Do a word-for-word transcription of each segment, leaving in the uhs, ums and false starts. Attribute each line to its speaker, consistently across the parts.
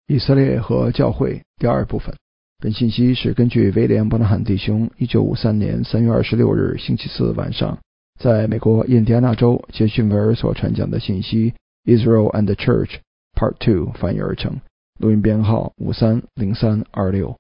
Speaker 1: 以色列和教会第二部分。本信息是根据威廉·伯纳罕弟兄一九五三年三月二十六日星期四晚上在美国印第安纳州杰逊维尔所传讲的信息 Israel and the Church Part two 翻译而成，录音编号五三零三二六。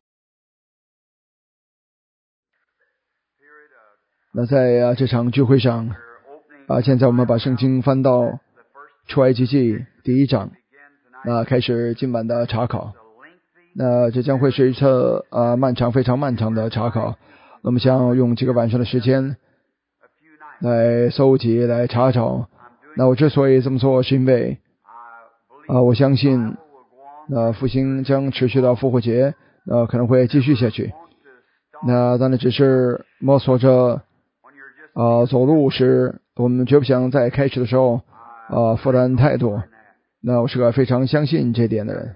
Speaker 1: 那在、啊、这场聚会上啊，现在我们把圣经翻到出埃及记第一章，那开始今晚的查考。那这将会是一次呃漫长非常漫长的查考。那么想用几个晚上的时间来搜集来查找。那我之所以这么做是因为啊、呃、我相信那复兴将持续到复活节，呃可能会继续下去。那当然只是摸索着啊、呃、走路时，我们绝不想在开始的时候啊、呃、负担太多。那我是个非常相信这点的人。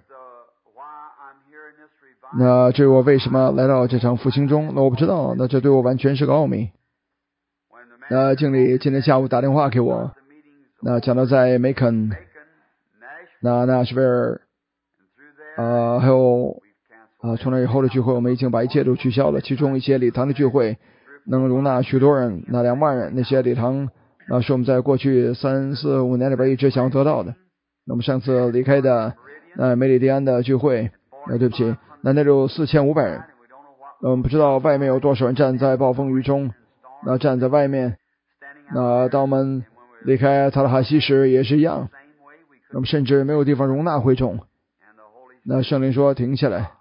Speaker 1: 那至于我为什么来到这场复兴中，那我不知道，那这对我完全是个奥秘。那经理今天下午打电话给我，那讲到在梅肯、那纳什维尔啊、呃，还有啊，从那以后的聚会，我们已经把一切都取消了。其中一些礼堂的聚会能容纳许多人，那两万人，那些礼堂那是我们在过去三四五年里边一直想要得到的。那么上次离开的那梅里迪安的聚会，那对不起。那那有四千五百人，我们不知道外面有多少人站在暴风雨中，那站在外面。那当我们离开塔拉哈西时也是一样，那么甚至没有地方容纳会众。那圣灵说停下来，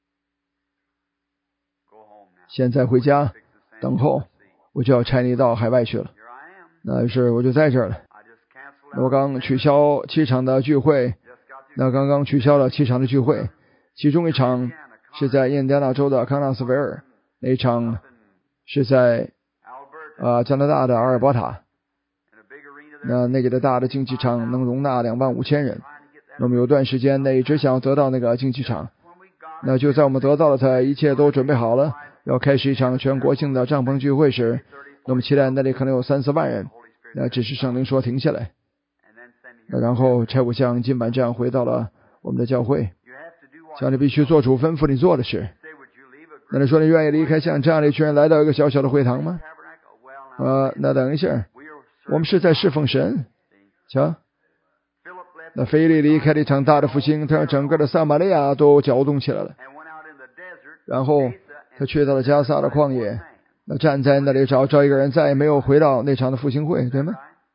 Speaker 1: 现在回家等候，我就要差你到海外去了。那于是我就在这儿了。我刚取消七场的聚会，那刚刚取消了七场的聚会。其中一场是在印第安纳州的康纳斯维尔，那一场是在呃加拿大的阿尔伯塔。那那个的大的竞技场能容纳两万五千人。那么有段时间内一直想要得到那个竞技场，那就在我们得到了它，一切都准备好了，要开始一场全国性的帐篷聚会时，那么期待那里可能有三四万人。那只是圣灵说停下来。那然后差我像今晚这样回到了我们的教会。像你必须做主吩咐你做的事。那你说你愿意离开像这样的一群人来到一个小小的会堂吗？呃，那等一下，我们是在侍奉神。瞧，那腓力离开了一场大的复兴，他让整个的撒玛利亚都搅动起来了。然后他去到了加萨的旷野，那站在那里找找一个人，再也没有回到那场的复兴会，对吗？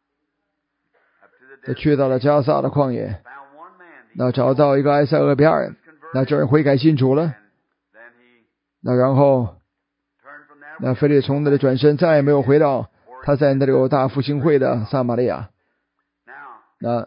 Speaker 1: 他去到了加萨的旷野，那找到一个埃塞俄比亚人。那这人悔改信主了。那然后那腓力从那里转身，再也没有回到他在那里有大复兴会的撒玛利亚。那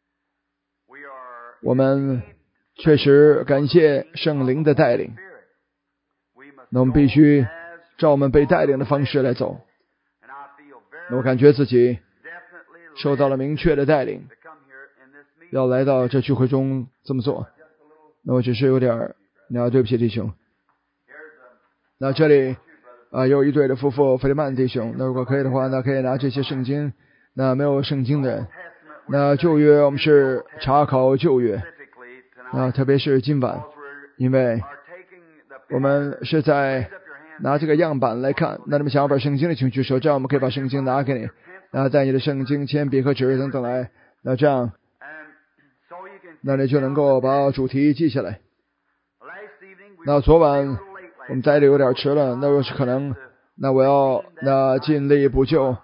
Speaker 1: 我们确实感谢圣灵的带领，那我们必须照我们被带领的方式来走。那我感觉自己受到了明确的带领，要来到这聚会中这么做。那我只是有点，那对不起弟兄。那这里啊、呃、有一对的夫妇菲利曼弟兄，那如果可以的话，那可以拿这些圣经。那没有圣经的人，那旧约我们是查考旧约，那特别是今晚，因为我们是在拿这个样板来看。那你们想要把圣经的请举手，这样我们可以把圣经拿给你，那带你的圣经、铅笔和纸等等来，那这样。那你就能够把主题记下来。那昨晚我们待的有点迟了，那若是可能，那我要那尽力补救。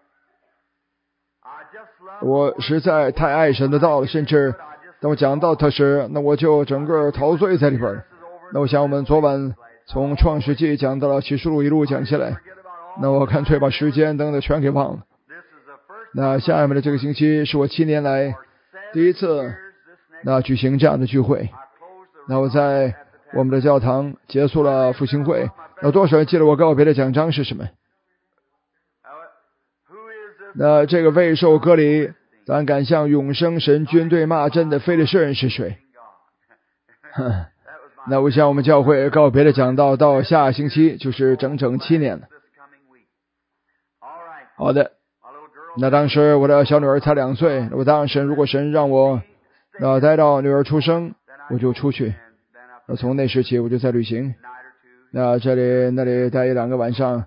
Speaker 1: 我实在太爱神的道了，甚至当我讲到它时，那我就整个陶醉在里边。那我想我们昨晚从创世纪讲到了启示录一路讲下来，那我干脆把时间等等全给忘了。那下面的这个星期是我七年来第一次那举行这样的聚会。那我在我们的教堂结束了复兴会，有多少人记得我告别的奖章是什么？那这个未受割礼但敢向永生神军队骂阵的非利士人是谁？那我想我们教会告别的讲道到下星期就是整整七年了。好的，那当时我的小女儿才两岁，我当时如果神让我那待到女儿出生， 我就出去。那从那时起我就在旅行，那这里那里待一两个晚上，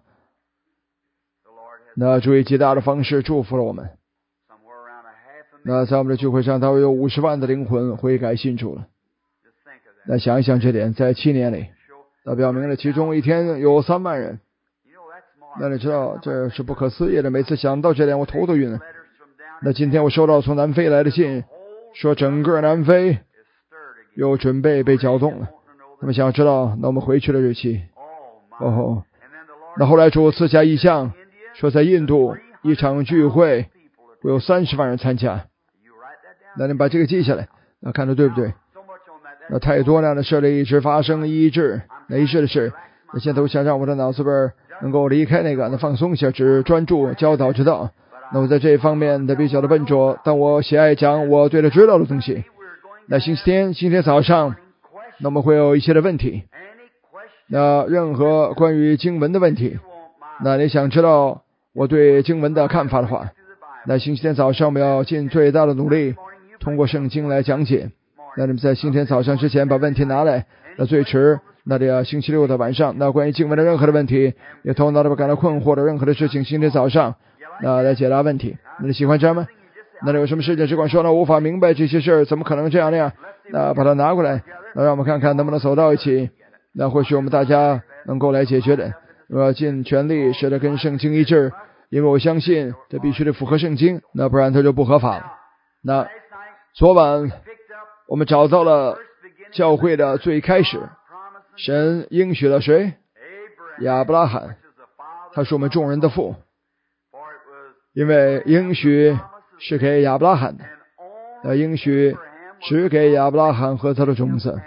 Speaker 1: 那主以极大的方式祝福了我们。那在我们的聚会上大约有五十万的灵魂悔改信主了。那想一想这点，在七年里，那表明了其中一天有三万人。那你知道这是不可思议的，每次想到这点我头都晕了。那今天我收到从南非来的信，说整个南非又准备被搅动了。他们想要知道那我们回去的日期。哦，那后来主赐下异象，说在印度一场聚会会有三十万人参加。那你把这个记下来，那看着对不对？那太多那样的事例一直发生医治，那医治的事，那现在我想让我的脑子边能够离开那个，那放松一下，只专注教导之道。那我在这一方面的比较的笨拙，但我喜爱讲我对他知道的东西。那星期天星期天早上，那么会有一些的问题，那任何关于经文的问题，那你想知道我对经文的看法的话，那星期天早上我们要尽最大的努力通过圣经来讲解。那你们在星期天早上之前把问题拿来，那最迟那得要星期六的晚上，那关于经文的任何的问题，也头脑里边感到困惑的任何的事情，星期天早上那来解答问题。那你喜欢这样吗？那有什么事情只管说，那无法明白这些事怎么可能这样那样，那把它拿过来，那让我们看看能不能走到一起，那或许我们大家能够来解决的。我要尽全力使得跟圣经一致，因为我相信这必须得符合圣经，那不然它就不合法了。那昨晚我们找到了教会的最开始，神应许了谁？亚伯拉罕，他是我们众人的父，因为应许是给亚伯拉罕的，那应许只给亚伯拉罕和他的种子，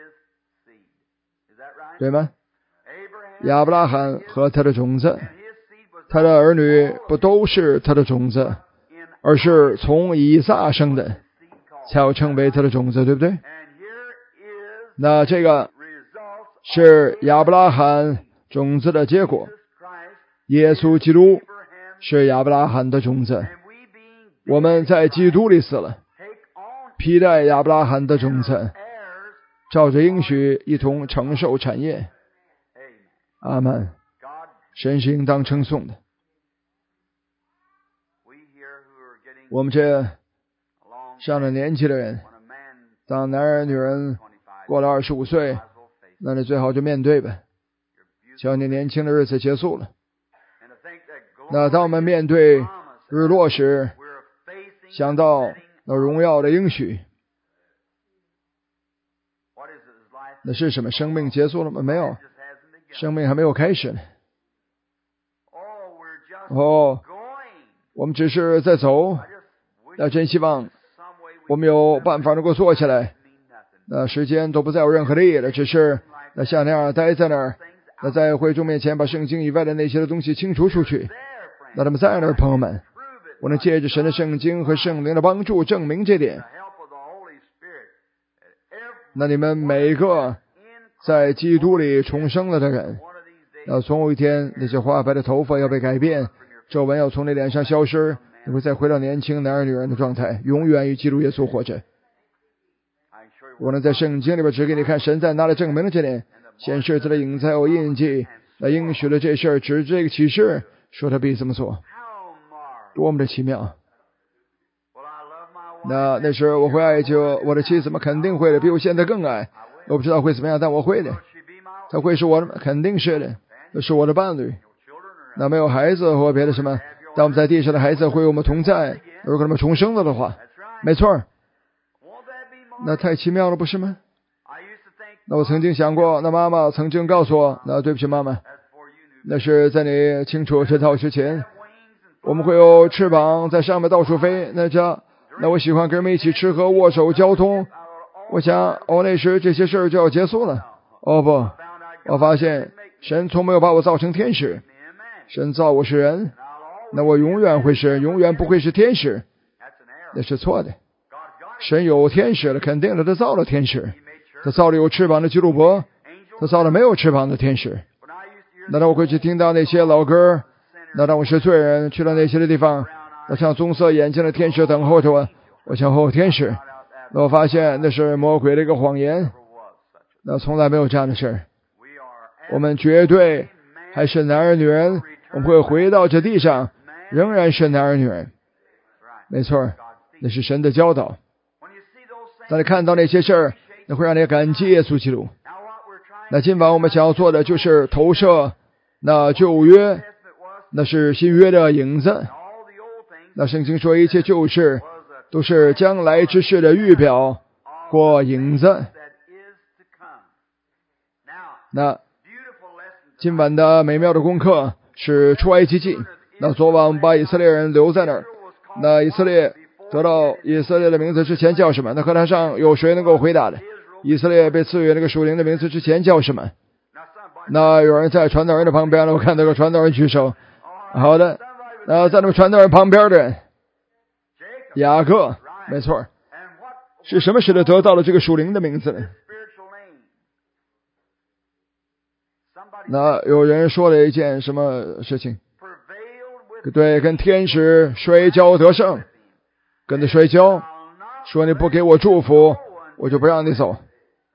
Speaker 1: 对吗？亚伯拉罕和他的种子，他的儿女不都是他的种子，而是从以撒生的才要称为他的种子，对不对？那这个是亚伯拉罕种子的结果，耶稣基督是亚伯拉罕的种子，我们在基督里死了，披戴亚伯拉罕的种子，照着应许一同承受产业。阿们。神是应当称颂的。我们这上了年纪的人，当男人女人过了二十五岁，那你最好就面对吧，瞧你年轻的日子结束了。那当我们面对日落时，想到那荣耀的应许，那是什么？生命结束了吗？没有，生命还没有开始呢。哦，我们只是在走，那真希望我们有办法能够坐下来，那时间都不再有任何的意义了，只是那像那样待在那儿，那在会众面前把圣经以外的那些的东西清除出去。那他们在那儿，朋友们，我能借着神的圣经和圣灵的帮助证明这点。那你们每一个在基督里重生了的人，那总有一天那些花白的头发要被改变，皱纹要从你脸上消失，你会再回到年轻男人女人的状态，永远与基督耶稣活着。我能在圣经里边指给你看，神在哪里证明了这点，显示他的影子还有印记，那应许了这事儿，指这个启示说他必这么做，多么的奇妙。那那时候我会爱就我的妻子们肯定会的，比我现在更爱，我不知道会怎么样，但我会的，他会是我的，肯定是的，那是我的伴侣。那没有孩子或别的什么，但我们在地上的孩子会与我们同在，如果他们重生了的话，没错，那太奇妙了，不是吗？那我曾经想过，那妈妈曾经告诉我，那对不起妈妈，那是在你清楚这套之前，我们会有翅膀在上面到处飞，那这那我喜欢跟人们一起吃喝握手交通，我想哦那时这些事儿就要结束了。哦不，我发现神从没有把我造成天使，神造我是人，那我永远会是人，永远不会是天使，那是错的。神有天使了，肯定的，他造了天使，他造了有翅膀的基路伯，他造了没有翅膀的天使。那当我会去听到那些老歌，那当我是罪人去了那些的地方，那像棕色眼睛的天使等候着我，我想哦天使， 那我发现那是魔鬼的一个谎言，那从来没有这样的事儿。我们绝对还是男人女人，我们会回到这地上，仍然是男人女人。没错，那是神的教导。当你看到那些事儿，那会让你感激耶稣基督。那今晚我们想要做的就是投射那旧约，那是新约的影子。那圣经说一切旧事都是将来之事的预表或影子。那今晚的美妙的功课是出埃及记。那昨晚把以色列人留在那儿，那以色列得到以色列的名字之前叫什么？那课堂上有谁能够回答的？以色列被赐予那个属灵的名字之前叫什么？那有人在传道人的旁边了，我看到个传道人举手。好的，那在那个传道人旁边的人，雅各，没错。是什么使得得到了这个属灵的名字呢？那有人说了一件什么事情？对，跟天使摔跤得胜，跟他摔跤，说你不给我祝福，我就不让你走。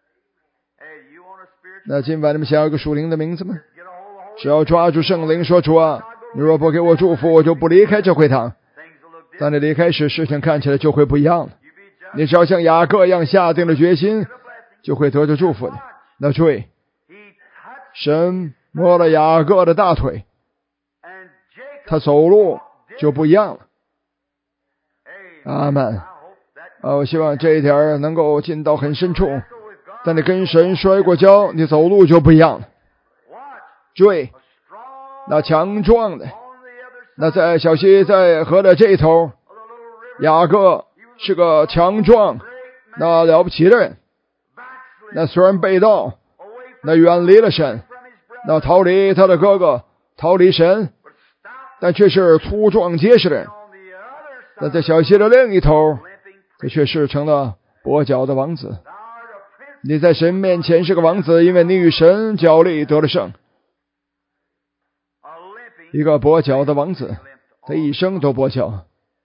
Speaker 1: 那今晚你们想要一个属灵的名字吗？只要抓住圣灵说主啊，你若不给我祝福，我就不离开这会堂。当你离开时，事情看起来就会不一样了。你只要像雅各一样下定了决心，就会得着祝福的。那注意，神摸了雅各的大腿，他走路就不一样了。阿们。啊，我希望这一点能够进到很深处。当你跟神摔过跤，你走路就不一样了。注意，那强壮的，那在小溪在河的这一头，雅各是个强壮那了不起的人。那虽然背道，那远离了神，那逃离他的哥哥，逃离神，但却是粗壮结实的人。那在小溪的另一头，他却是成了跛脚的王子。你在神面前是个王子，因为你与神角力得了胜。一个跛脚的王子，他一生都跛脚。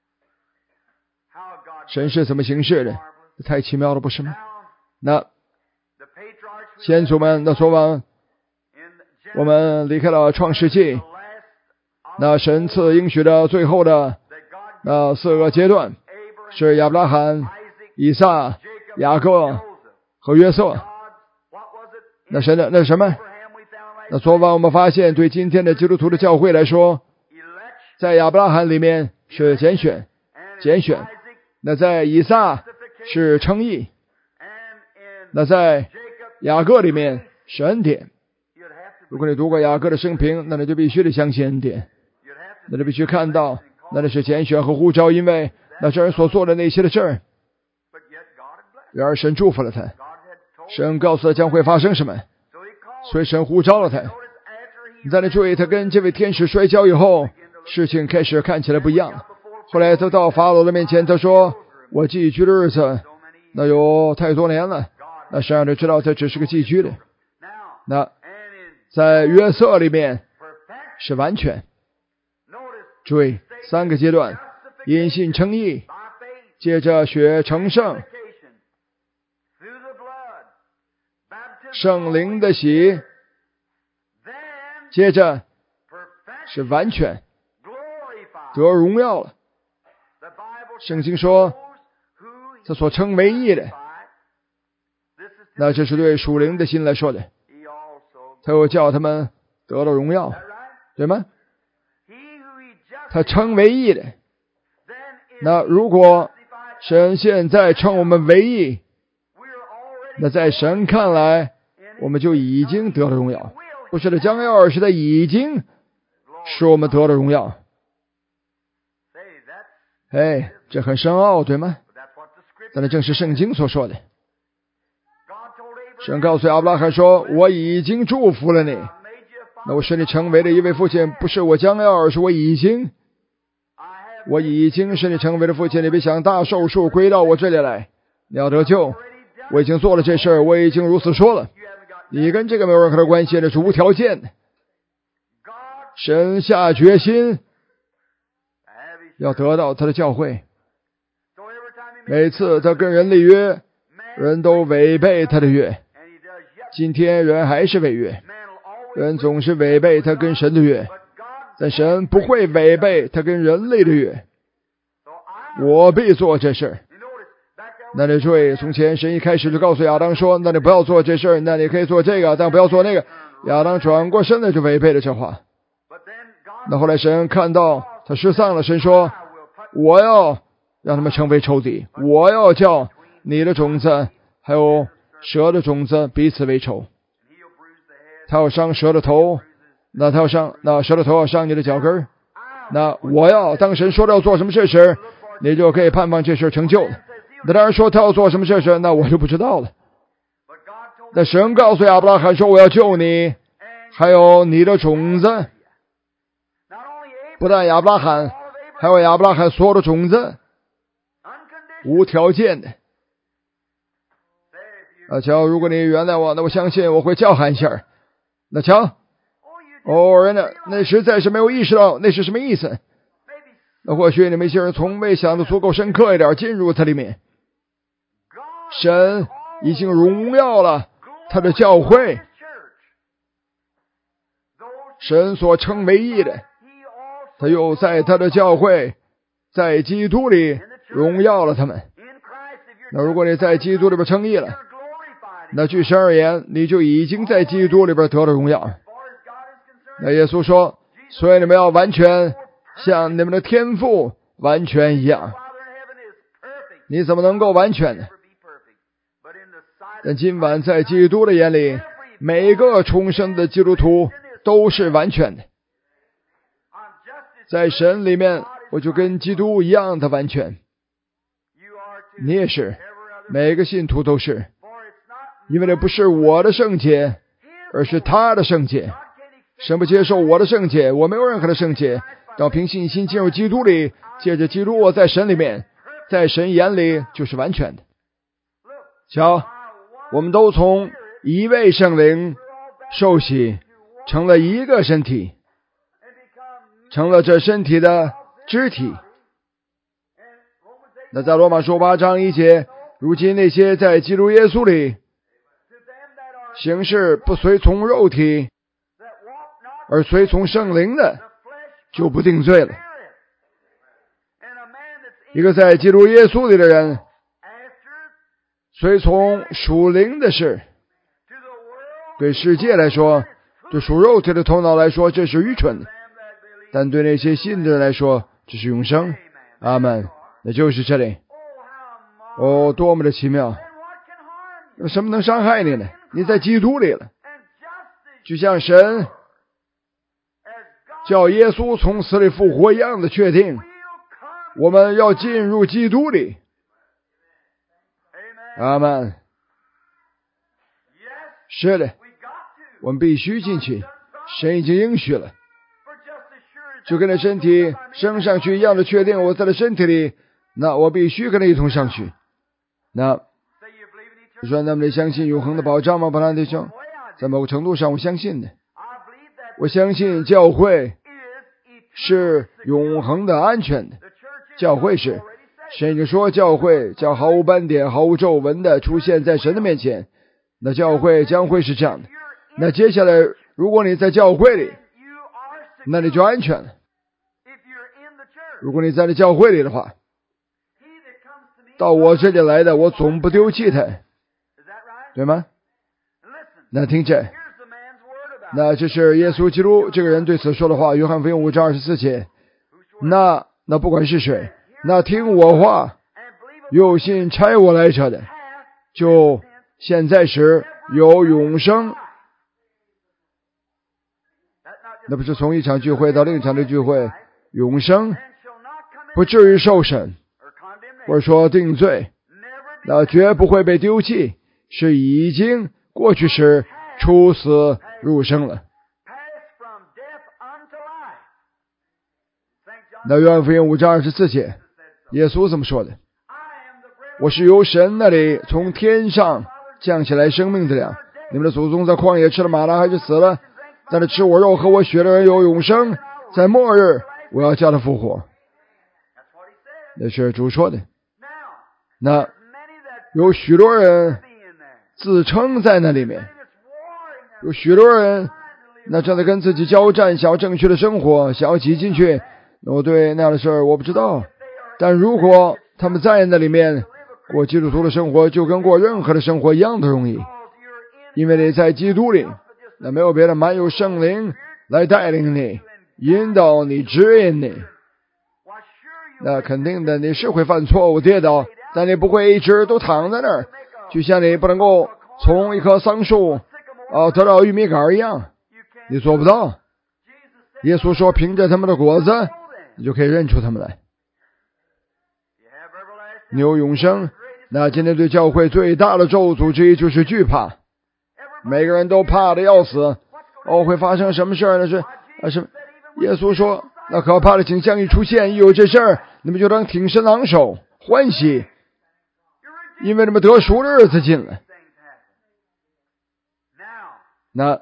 Speaker 1: 神是怎么行事的？太奇妙了，不是吗？那先祖们，那昨晚我们离开了创世纪，那神赐应许的最后的那四个阶段是亚伯拉罕、以撒、雅各和约瑟。那神的那是什么？那昨晚我们发现，对今天的基督徒的教会来说，在亚伯拉罕里面是拣选，拣选；那在以撒是称义；那在雅各里面是恩典。如果你读过雅各的生平，那你就必须得相信恩典，那你必须看到，那是拣选和呼召，因为那这人所做的那些的事儿，然而神祝福了他，神告诉他将会发生什么，所以神呼召了他。你在那注意，他跟这位天使摔跤以后，事情开始看起来不一样了。后来他到法老的面前，他说我寄居的日子那有太多年了。那谁让他知道他只是个寄居的？那在约瑟里面是完全。注意三个阶段：因信称义，接着血成圣，圣灵的洗，接着是完全得荣耀了。圣经说他所称为义的，那这是对属灵的心来说的，他又叫他们得了荣耀，对吗？他称为义的，那如果神现在称我们为义，那在神看来我们就已经得了荣耀，不是的将要，而是他已经使我们得了荣耀。哎，这很深奥，对吗？但那正是圣经所说的。神告诉亚伯拉罕说，我已经祝福了你，那我使你成为了一位父亲，不是我将要，而是我已经我已经使你成为了父亲，你别想大寿数归到我这里来，你要得救，我已经做了这事儿，我已经如此说了，你跟这个没有任何的关系，这是无条件的。神下决心要得到他的教会， 每次他跟人立约，人都违背他的约。今天人还是违约，人总是违背他跟神的约，但神不会违背他跟人类的约。我必做这事。那你注意，从前神一开始就告诉亚当说，那你不要做这事，那你可以做这个，但不要做那个。亚当转过身来就违背了这话。那后来神看到他失丧了，神说，我要让他们成为仇敌，我要叫你的种子还有蛇的种子彼此为仇。他要伤蛇的头，那他要伤那蛇的头要伤你的脚跟。那我要当神说到要做什么事时，你就可以盼望这事成就了。那当然说他要做什么事时，那我就不知道了。那神告诉亚伯拉罕说，我要救你还有你的种子。不但亚伯拉罕，还有亚伯拉罕所有的种子，无条件的。啊，瞧，如果你原谅我，那我相信我会叫喊一下。那瞧，偶尔呢，那实在是没有意识到那是什么意思。那或许你们一些人从未想得足够深刻一点，进入它里面。神已经荣耀了他的教会，神所称为义的，他又在他的教会，在基督里荣耀了他们。那如果你在基督里边称义了，那据神而言，你就已经在基督里边得了荣耀。那耶稣说，所以你们要完全像你们的天父完全一样。你怎么能够完全呢？但今晚在基督的眼里，每一个重生的基督徒都是完全的。在神里面，我就跟基督一样的完全。你也是，每个信徒都是，因为这不是我的圣洁，而是他的圣洁。神不接受我的圣洁，我没有任何的圣洁，要凭信心进入基督里，借着基督我在神里面，在神眼里就是完全的。瞧，我们都从一位圣灵受洗，成了一个身体，成了这身体的肢体。那在罗马书八章一节，如今那些在基督耶稣里行事不随从肉体，而随从圣灵的，就不定罪了。一个在基督耶稣里的人，随从属灵的事，对世界来说，对属肉体的头脑来说，这是愚蠢的，但对那些信的人来说，这是永生。阿们。那就是这里。哦，多么的奇妙！有什么能伤害你呢？你在基督里了，就像神叫耶稣从死里复活一样的确定，我们要进入基督里。阿们。是的，我们必须进去，神已经应许了，就跟那身体升上去一样的确定，我在了身体里，那我必须跟他一同上去。那你说那么你相信永恒的保障吗？巴兰弟兄，在某个程度上我相信的，我相信教会是永恒的安全的。教会是神已经说，教会叫毫无斑点毫无皱纹的出现在神的面前，那教会将会是这样的。那接下来如果你在教会里，那你就安全了。如果你在这教会里的话，到我这里来的，我总不丢弃他，对吗？那听着，那这是耶稣基督这个人对此说的话，约翰福音五章二十四节。那那不管是谁，那听我话又信差我来者的，就现在时有永生。那不是从一场聚会到另一场的聚会，永生不至于受审或者说定罪，那绝不会被丢弃，是已经过去时出死入生了。那约翰福音五章二十四节，耶稣这么说的：我是由神那里从天上降下来生命的粮，你们的祖宗在旷野吃了玛纳还是死了，但是吃我肉喝我血的人有永生，在末日我要叫他复活。那是主说的。 那有许多人自称在那里面，有许多人那正在跟自己交战，想要正确的生活，想要挤进去。我对那样的事儿我不知道，但如果他们在那里面过基督徒的生活，就跟过任何的生活一样的容易，因为你在基督里，那没有别的，满有圣灵来带领你，引导你，指引你。那肯定的，你是会犯错误跌倒，但你不会一直都躺在那儿，就像你不能够从一棵桑树啊得到玉米杆一样，你做不到。耶稣说凭着他们的果子你就可以认出他们来。你有永生，那今天对教会最大的咒诅之一就是惧怕，每个人都怕的要死。哦，会发生什么事儿呢？是啊，是耶稣说那可怕的景象一出现，一有这事儿，你们就当挺身昂首欢喜，因为你们得赎的日子近了。那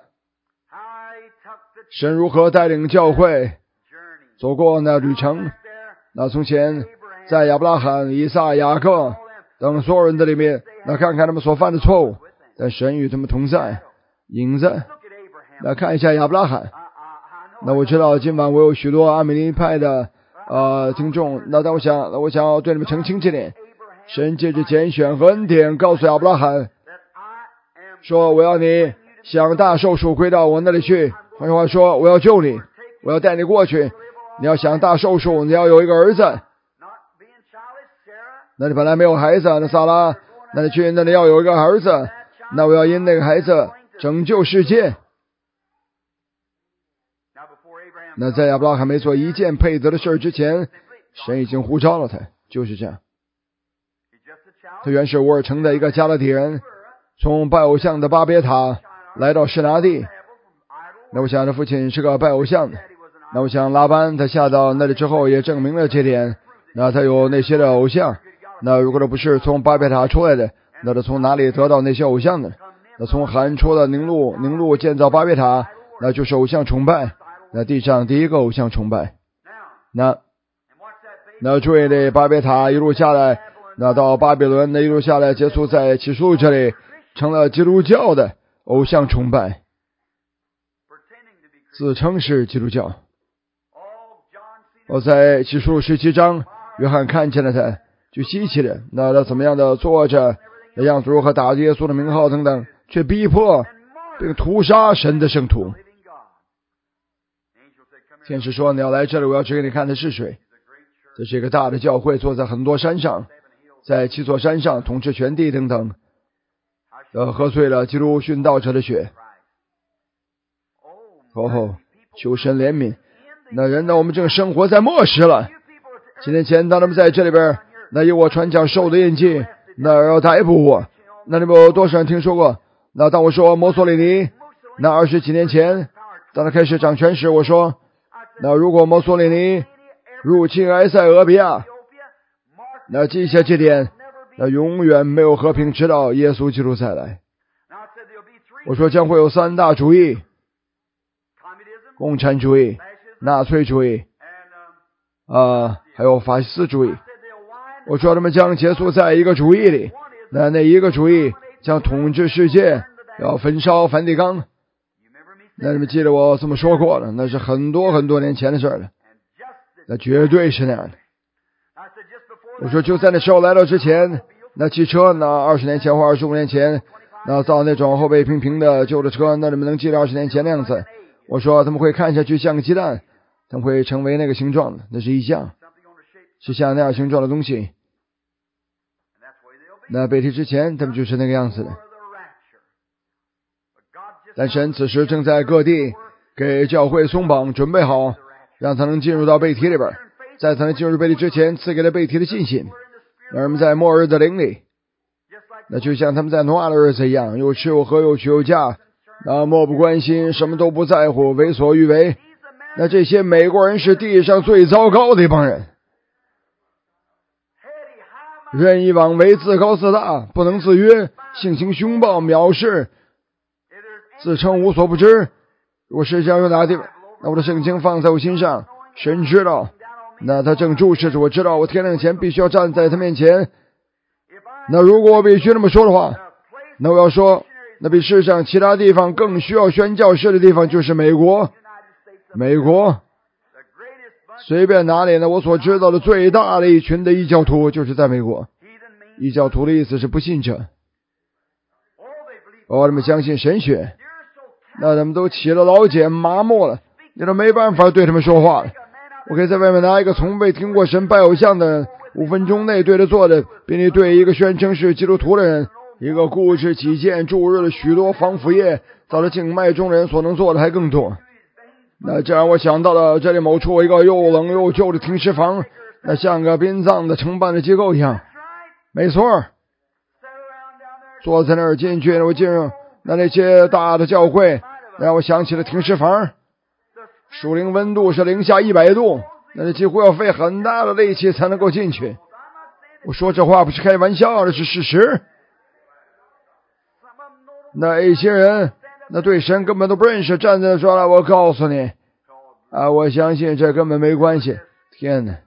Speaker 1: 神如何带领教会走过那旅程？那从前在亚伯拉罕、以撒、雅各等所有人的里面，那看看他们所犯的错误，但神与他们同在。影子，那看一下亚伯拉罕。那我知道今晚我有许多阿美尼派的呃听众，那但我想，那我想要对你们澄清这点。神借着拣选和恩典告诉亚伯拉罕说，我要你向大寿数归到我那里去。换句话说，我要救你，我要带你过去。你要想大寿数，你要有一个儿子。那你本来没有孩子，那撒拉，那你去那里要有一个儿子，那我要因那个孩子拯救世界。那在亚伯拉罕没做一件配得的事之前，神已经呼召了他，就是这样。他原是乌尔城的一个加勒底人，从拜偶像的巴别塔来到示拿地。那我想他父亲是个拜偶像的，那我想拉班他下到那里之后也证明了这点。那他有那些的偶像，那如果他不是从巴别塔出来的，那他从哪里得到那些偶像的？那从韩出的宁路，宁路建造巴别塔，那就是偶像崇拜。那地上第一个偶像崇拜。那那注意的巴别塔一路下来，那到巴比伦，那一路下来结束在启示录这里，成了基督教的偶像崇拜，自称是基督教。我在启示录十七章，约翰看见了他，就稀奇了，那他怎么样的坐着，那样子如何打着耶稣的名号等等，却逼迫并屠杀神的圣徒。天使说，你要来这里，我要指给你看的是谁。这是一个大的教会，坐在很多山上，在七座山上统治全地等等，呃，喝醉了基督殉道者的血。哦，求神怜悯。那人呢，我们正生活在末时了。几年前当他们在这里边，那以我传讲受的印记，那要逮捕我。那你们有多少人听说过？那当我说墨索里尼，那二十几年前当他开始掌权时，我说，那如果墨索里尼入侵埃塞俄比亚，那记下这点，那永远没有和平，直到耶稣基督再来。我说将会有三大主义，共产主义、纳粹主义啊、呃，还有法西斯主义。我说他们将结束在一个主义里，那那一个主义将统治世界，要焚烧梵蒂冈。那你们记得我这么说过了，那是很多很多年前的事了，那绝对是那样的。我说就在那时候来到之前，那汽车那二十年前或二十五年前，那造那种后背平平的旧的车，那你们能记得二十年前那样子？我说他们会看下去像个鸡蛋，他们会成为那个形状的，那是异象，是像那样形状的东西。那背提之前他们就是那个样子的。但神此时正在各地给教会松绑，准备好让他能进入到背提里边。在他能进入背提之前，赐给了背提的信心，让人们在末日的灵里，那就像他们在挪亚的日子一样，有吃有喝有娶有嫁，那漠不关心，什么都不在乎，为所欲为。那这些美国人是地上最糟糕的一帮人，任意妄为，自高自大，不能自约，性情凶暴，藐视，自称无所不知。我世界上有哪地方，那我的圣经放在我心上，神知道，那他正注视着我，知道我天亮前必须要站在他面前。 那如果我必须这么说的话，那我要说，那比世上其他地方更需要宣教士的地方就是美国。美国随便哪里呢？我所知道的最大的一群的异教徒就是在美国。异教徒的意思是不信者。哦，他们相信神学，那他们都起了老茧，麻木了，你都没办法对他们说话了。我可以在外面拿一个从未听过神拜偶像的五分钟内对着做的，比你对一个宣称是基督徒的人，一个固执己见、注入了许多防腐液造了静脉中人所能做的还更多。那这让我想到了这里某处一个又冷又旧的停尸房，那像个殡葬的承办的机构一样。没错，坐在那儿进去，我进入那那些大的教会，让我想起了停尸房。树林温度是零下一百度，那几乎要费很大的力气才能够进去。我说这话不是开玩笑，这是事实。那一些人，那对神根本都不认识，站在那说了，我告诉你啊，我相信这根本没关系。天哪，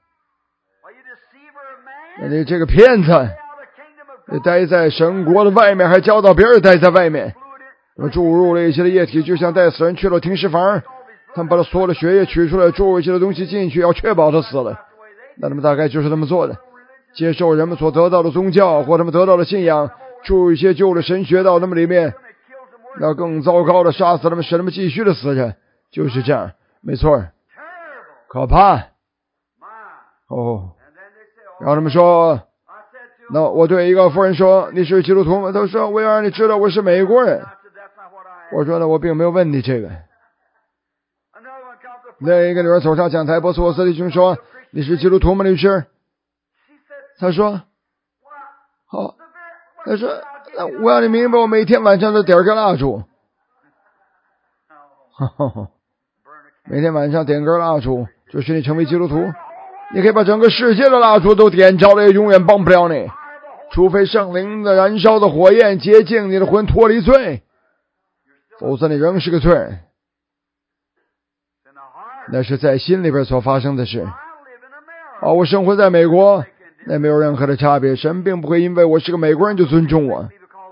Speaker 1: 那你这个骗子，你待在神国的外面，还教导别人待在外面。注入了一些的液体，就像带死人去了停尸房，他们把他所有的血液取出来，注入一些的东西进去，要确保他死了。那他们大概就是这么做的，接受人们所得到的宗教或他们得到的信仰，注入一些旧的神学到他们里面，那更糟糕的杀死他们，使他们继续的死着，就是这样，没错，可怕。哦，然后他们说，那我对一个妇人说，你是基督徒吗？他说，我要让你知道我是美国人。我说呢，我并没有问你这个。另一个女儿走上讲台，波斯沃斯弟兄说，你是基督徒吗，律师？他说，好，他说，我让你明白，我每天晚上都点根蜡烛，每天晚上点根蜡烛，就是你成为基督徒。你可以把整个世界的蜡烛都点着了，也永远帮不了你，除非圣灵的燃烧的火焰洁净你的魂，脱离罪，否则你仍是个罪人。那是在心里边所发生的事。哦，我生活在美国，那没有任何的差别。神并不会因为我是个美国人就尊重我，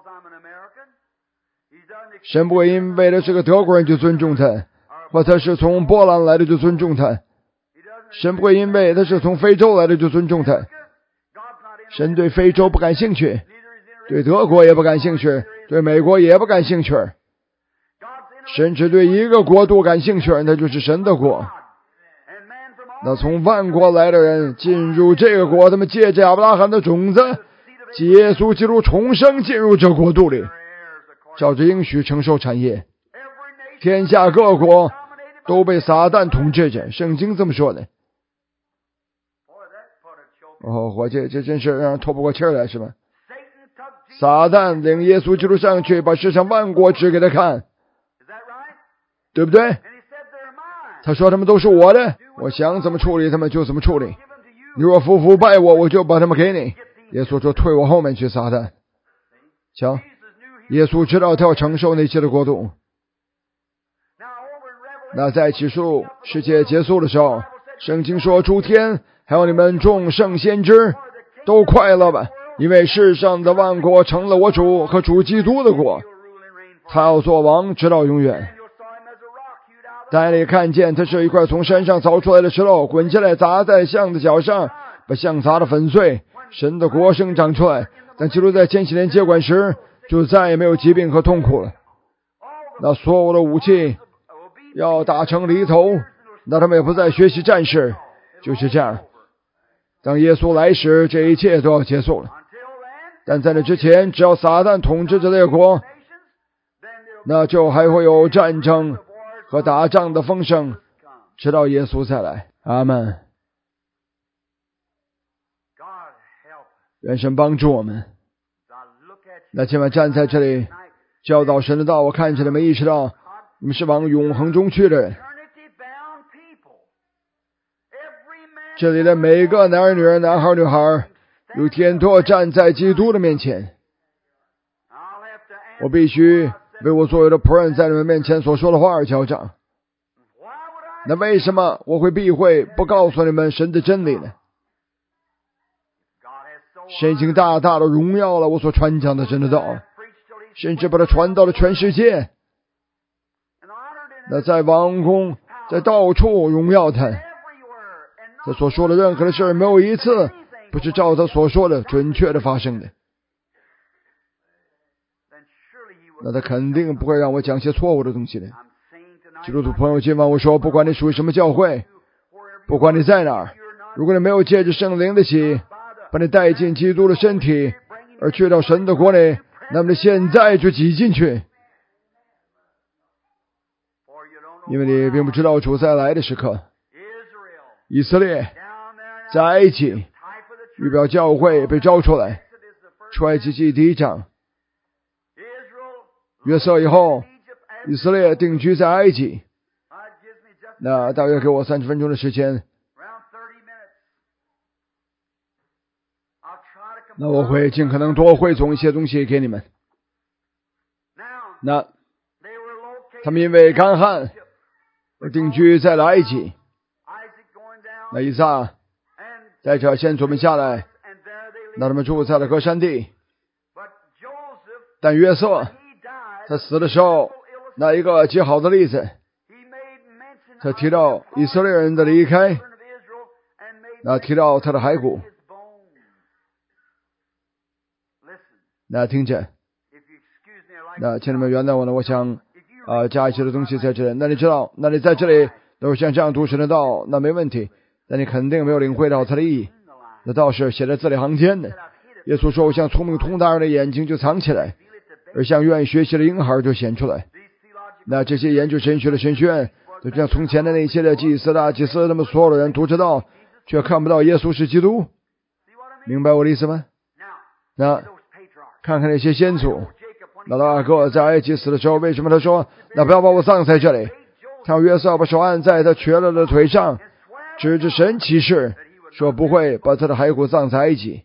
Speaker 1: 神不会因为他是个德国人就尊重他，或他是从波兰来的就尊重他。神不会因为他是从非洲来的就尊重他。神对非洲不感兴趣，对德国也不感兴趣，对美国也不感兴趣。神只对一个国度感兴趣，那就是神的国。那从万国来的人进入这个国，他们借着亚伯拉罕的种子，借耶稣基督重生进入这国度里，照着应许承受产业。天下各国都被撒旦统治着，圣经这么说的。哦，我这这真是让人透不过气来，是吧？撒旦领耶稣基督上去，把世上万国指给他看，对不对？他说他们都是我的，我想怎么处理他们就怎么处理。你若服服拜我，我就把他们给你。耶稣说，退我后面去，撒旦。瞧，耶稣知道他要承受那些的国度。那在启示录世界结束的时候，圣经说，诸天还有你们众圣先知都快乐吧，因为世上的万国成了我主和主基督的国，他要做王直到永远。但你看见他是一块从山上凿出来的石头，滚下来砸在象的脚上，把象砸得粉碎，神的国生长出来。但基督在千禧年接管时，就再也没有疾病和痛苦了。那所有的武器要打成犁头，那他们也不再学习战士，就是这样。当耶稣来时，这一切都要结束了。但在那之前，只要撒旦统治着列国，那就还会有战争和打仗的风声，直到耶稣再来。阿们。愿神帮助我们。那今晚站在这里教导神的道，我看起来没意识到你们是往永恒中去的人。这里的每个男儿女儿、男孩女孩，有天都要站在基督的面前。我必须为我所有的仆人在你们面前所说的话而交账。那为什么我会避讳不告诉你们神的真理呢？ 神已经大大的荣耀了我所传讲的真的道，甚至把它传到了全世界。那在王宫，在到处荣耀他。他所说的任何的事，没有一次不是照他所说的准确的发生的。那他肯定不会让我讲些错误的东西的。基督徒朋友，今晚我说，不管你属于什么教会，不管你在哪儿，如果你没有借着圣灵的喜把你带进基督的身体而去到神的国里，那么你现在就挤进去，因为你并不知道主再来的时刻。以色列在埃及预表教会被招出来，出埃及记第一章。约瑟以后，以色列定居在埃及。那大约给我三十分钟的时间，那我会尽可能多汇总一些东西给你们。那他们因为干旱而定居在了埃及。那以撒在这先祖们下来，那他们住在了歌山地。但约瑟他死的时候，那一个极好的例子，他提到以色列人的离开，那提到他的骸骨。那听见，那请你们原谅我呢，我想啊、呃、加一些的东西在这里。那你知道，那你在这里都是像这样读神的道，那没问题。但你肯定没有领会到它的意义。那道是写在字里行间的。耶稣说，我像聪明通达人的眼睛就藏起来，而像愿意学习的婴孩就显出来。那这些研究神学的神学院，就像从前的那些的祭司大祭司，他们所有的人都知道，却看不到耶稣是基督。明白我的意思吗？那看看那些先祖，老大哥在埃及死的时候，为什么他说那不要把我葬在这里？看约瑟把手按在他瘸了的腿上，指着神起誓说不会把他的骸骨葬在埃及。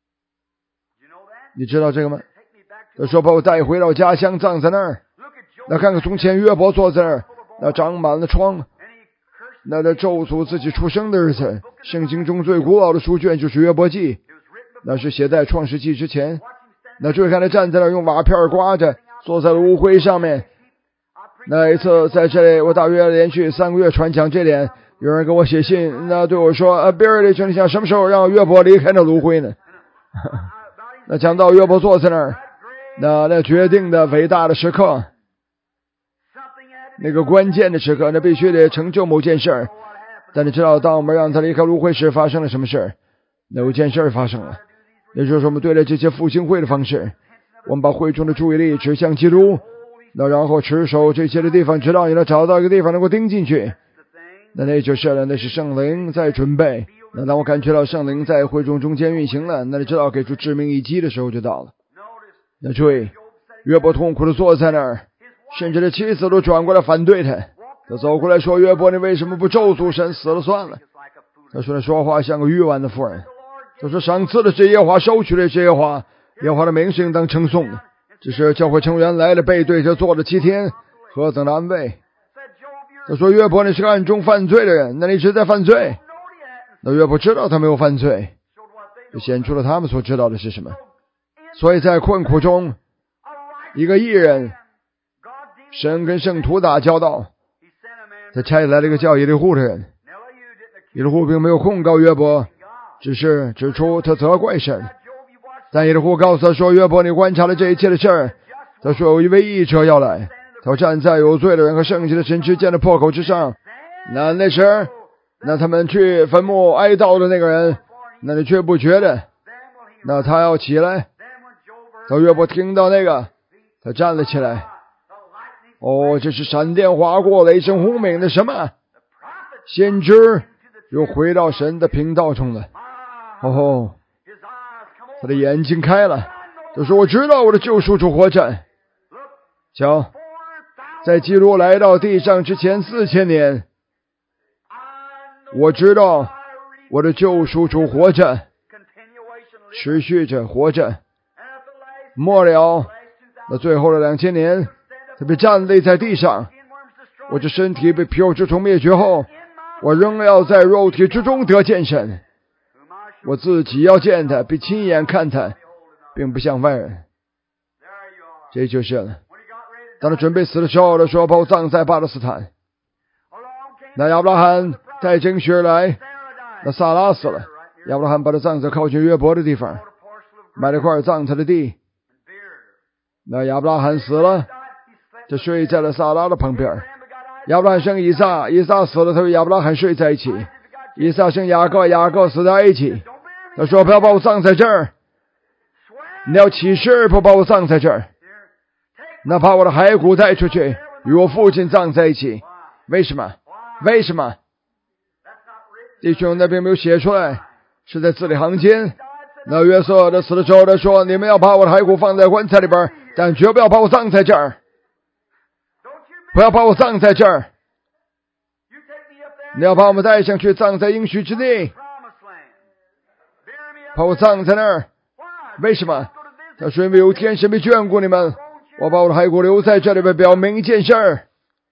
Speaker 1: 你知道这个吗？他说把我带回到家乡葬在那儿。那看看从前约伯坐在那儿，那长满了疮，那他咒诅自己出生的日子。圣经中最古老的书卷就是约伯记，那是写在创世纪之前。那注意看他站在那儿，用瓦片刮着，坐在炉灰上面。那一次在这里，我大约连续三个月传讲这点，有人给我写信，那对我说：“啊，比尔里兄，你想什么时候让约伯离开那炉灰呢？”那讲到约伯坐在那儿，那那决定的伟大的时刻，那个关键的时刻，那必须得成就某件事儿。但你知道，当我们让他离开炉灰时，发生了什么事儿？那有件事儿发生了，也就是说，我们对待这些复兴会的方式，我们把会众的注意力指向基督。那然后持守这些的地方，直到你能找到一个地方能够钉进去。那那就是了，那是圣灵在准备。那当我感觉到圣灵在会众中间运行了，那你知道给出致命一击的时候就到了。那注意，约伯痛苦的坐在那儿，甚至他妻子都转过来反对他。他走过来说：“约伯，你为什么不咒诅神，死了算了？”他说他说话像个愚顽的妇人。他说赏赐的是耶和华，收取的是耶和华，耶和华的名是应当称颂的。只是教会成员来了，背对着坐了七天，何等的安慰。他说：“约伯，你是个暗中犯罪的人，那你一直在犯罪。”那约伯知道他没有犯罪，就显出了他们所知道的是什么。所以在困苦中，一个艺人，神跟圣徒打交道，他差来了一个叫以利户的人。以利户并没有控告约伯，只是指出他责怪神。但以利户告诉他说：“约伯，你观察了这一切的事儿。”他说：“有一位义者要来，他站在有罪的人和圣洁的神之间的破口之上。”那那时，那他们去坟墓哀悼的那个人，那你却不觉得，那他要起来。当约伯听到那个，他站了起来。哦，这是闪电划过，雷声轰鸣的什么？先知又回到神的频道中了。哦，他的眼睛开了，他说：“我知道我的救赎主活着。”瞧，在基督来到地上之前四千年，我知道我的救赎主活着，持续着活着。末了，那最后的两千年，他被站立在地上。我这身体被皮肉之虫灭绝后，我仍要在肉体之中得见神。 我自己要见他，并亲眼看他，并不像外人。这就是了。当他准备死的时候，他说把我葬在巴勒斯坦。那亚伯拉罕带经学来，那撒拉死了，亚伯拉罕把他葬在靠近约伯的地方，买了块葬他的地。那亚伯拉罕死了，就睡在了撒拉的旁边。亚伯拉罕生以撒，以撒死了，他和亚伯拉罕睡在一起。以撒生雅各，雅各死在一起。他说不要把我葬在这儿，你要起誓不把我葬在这儿，那把我的骸骨带出去，与我父亲葬在一起。为什么？为什么？弟兄那并没有写出来，是在字里行间。那约瑟的死了之后，他说你们要把我的骸骨放在棺材里边，但绝不要把我葬在这儿，不要把我葬在这儿，你要把我们带上去葬在应许之地，把我葬在那儿。为什么？他说因为有天神没眷顾你们，我把我的骸骨留在这里边，表明一件事儿，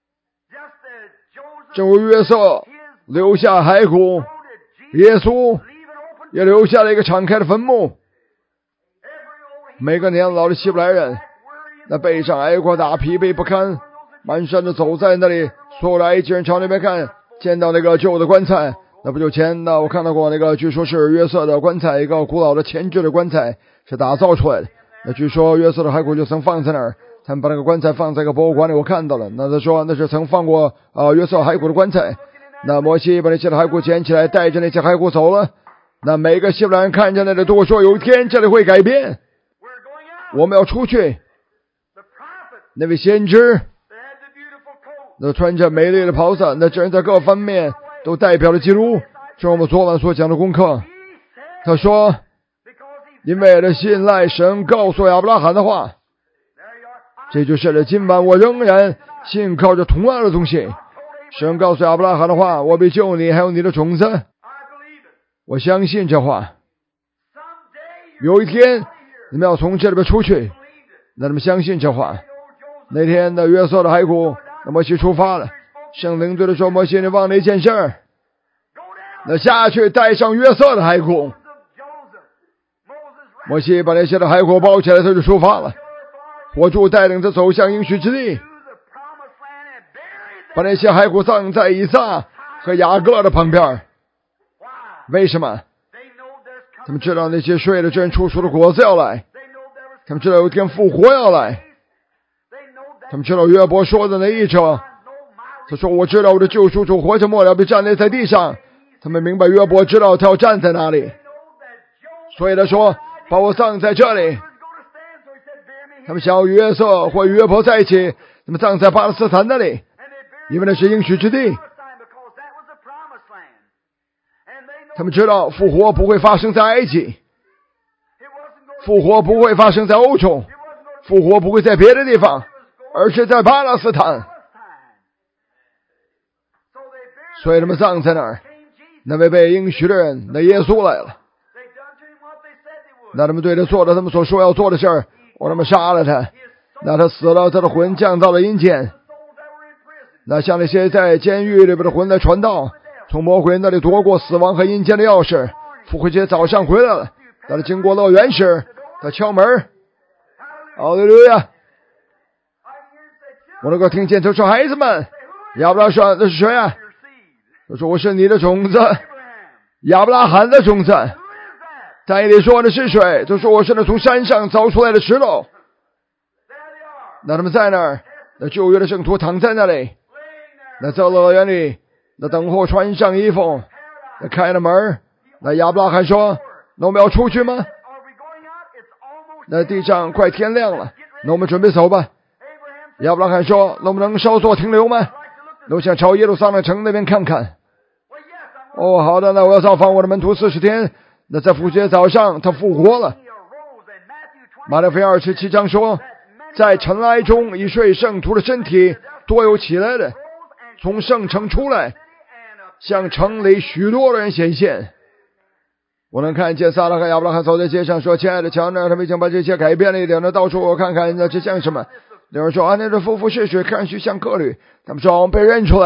Speaker 1: 正如约瑟留下骸骨，耶稣也留下了一个敞开的坟墓。每个年老的希伯来人，那背上挨过打，疲惫不堪，蹒跚的走在那里，所有的埃及人朝那边看，见到那个旧的棺材。那不久前呢，我看到过那个据说是约瑟的棺材，一个古老的前置的棺材是打造出来的。那据说约瑟的骸骨就曾放在那儿，他们把那个棺材放在一个博物馆里，我看到了。那他说那是曾放过啊、呃、约瑟骸骨的棺材。那摩西把那些骸骨捡起来，带着那些骸骨走了。那每个希伯来人看见那里都说有一天这里会改变，我们要出去。那位先知那穿着美丽的袍子，那这人在各方面都代表了基督，这是我们昨晚所讲的功课。他说因为他信赖神告诉亚伯拉罕的话，这就是了。今晚我仍然信靠着同样的东西。神告诉亚伯拉罕的话，我必救你还有你的种子，我相信这话。有一天你们要从这里边出去，那你们相信这话。那天的约瑟的骸骨，那摩西出发了，圣灵对他说摩西你忘了一件事儿，那下去带上约瑟的骸骨。摩西把那些的骸骨包起来，他就出发了，火柱带领他走向应许之地，把那些骸骨葬在以撒和雅各的旁边。为什么？他们知道那些睡了真出熟的果子要来，他们知道有一天复活要来，他们知道约伯说的那一者，他说我知道我的救赎主活着末了必站立在地上。他们明白约伯知道他要站在哪里，所以他说把我葬在这里。他们想要约瑟或约伯在一起，他们葬在巴勒斯坦那里，因为那是应许之地。他们知道复活不会发生在埃及，复活不会发生在欧洲，复活不会在别的地方，而是在巴勒斯坦。所以他们葬在那儿。那位被应许的人，那耶稣来了，那他们对他做了他们所说要做的事儿，我他们杀了他，那他死了，他的魂降到了阴间。那像那些在监狱里边的魂来传道，从魔鬼那里夺过死亡和阴间的钥匙，复活节早上回来了，当他经过乐园时，他敲门，哈利路亚！我能够听见他说孩子们，亚伯拉说这是谁啊？他说我是你的种子，亚伯拉罕的种子。但以理说的是谁？就说我是那从山上凿出来的石头。那他们在那儿，那旧约的圣徒躺在那里，那在乐园里，那等候穿上衣服，那开了门。那亚伯拉罕说那我们要出去吗？那地上快天亮了，那我们准备走吧。亚伯拉罕说那我们能稍作停留吗？那我想朝耶路撒冷城那边看看。哦，好的，那我要造访我的门徒四十天。那在复活节早上他复活了。马太福音二十七章说，在尘埃中已睡圣徒的身体多有起来的，从圣城出来，向城里许多人显现。我能看见撒拉和亚伯拉罕走在街上，说亲爱的乔呢，他们已经把这些改变了一点，那到处我看看，那这像什么？有人说啊，那个夫妇是谁？看去像客旅。他们说我们被认出来了。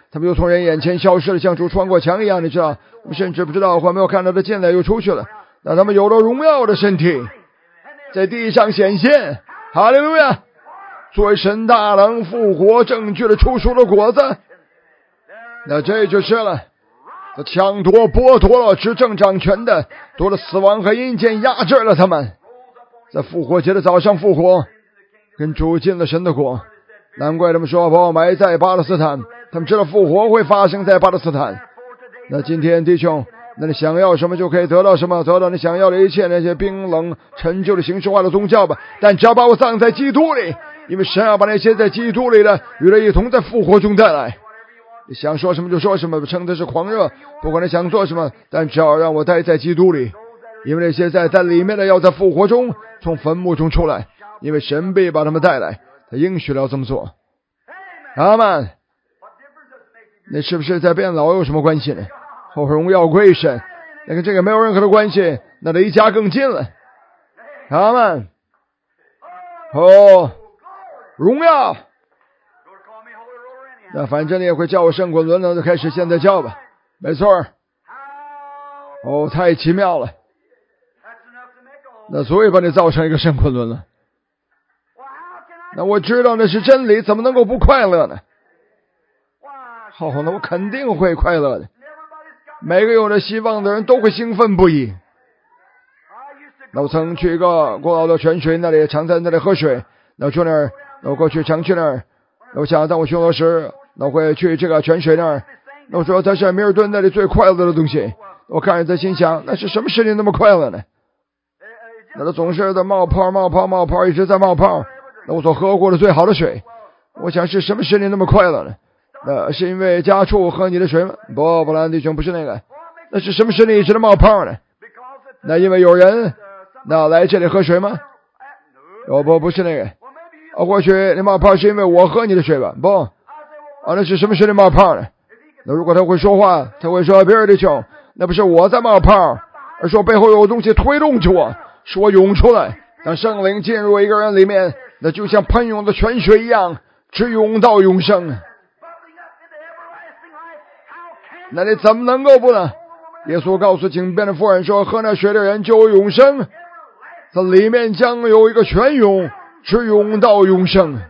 Speaker 1: 他们又从人眼前消失了，像主穿过墙一样，你知道，我们甚至不知道，或没有看到他进来又出去了。那他们有了荣耀的身体，在地上显现，哈利路亚！作为神大能复活证据的出熟的果子，那这就是了。他抢夺剥夺了执政掌权的，夺了死亡和阴间，压制了他们，在复活节的早上复活，跟主进了神的国。难怪他们说把我埋在巴勒斯坦，他们知道复活会发生在巴勒斯坦。那今天弟兄，那你想要什么就可以得到什么，得到你想要的一切，那些冰冷陈旧的形式化的宗教吧，但只要把我葬在基督里，因为神要把那些在基督里的与他一同在复活中带来。你想说什么就说什么，称的是狂热，不管你想做什么，但只要让我待在基督里，因为那些在在里面的要在复活中从坟墓中出来，因为神必把他们带来，他应许了这么做。阿们。那是不是在变老有什么关系呢？后荣耀归神，那跟这个没有任何的关系，那离家更近了。阿们。哦，荣耀。那反正你也会叫我圣滚轮，那就开始现在叫吧。没错。哦，太奇妙了。那所以把你造成一个圣滚轮了。那我知道那是真理，怎么能够不快乐呢？好，那我肯定会快乐的。每个有着希望的人都会兴奋不已。那我曾去一个古老的泉水那里，常在那里喝水。那去那儿，那我过去常去那儿。那我想当我巡逻时，那我会去这个泉水那儿。那我说这是米尔顿那里最快乐的东西。我看着在心想，那是什么事情那么快乐呢？那他总是在冒泡冒泡冒泡，一直在冒泡。那我所喝过的最好的水，我想是什么事情那么快乐呢？那是因为家畜喝你的水吗？不，布兰弟兄，不是那个。那是什么事情一直在冒泡呢？那因为有人那来这里喝水吗？哦不，不是那个。哦，或许你冒泡是因为我喝你的水吧？不，啊，那是什么事情冒泡呢？那如果他会说话，他会说，比尔弟兄，那不是我在冒泡，而说背后有东西推动着我，使我涌出来。当圣灵进入一个人里面，那就像喷涌的泉水一样，直涌到永生。那你怎么能够不呢？耶稣告诉井边的妇人说，喝那水的人就有永生，这里面将有一个泉涌，直涌到永生。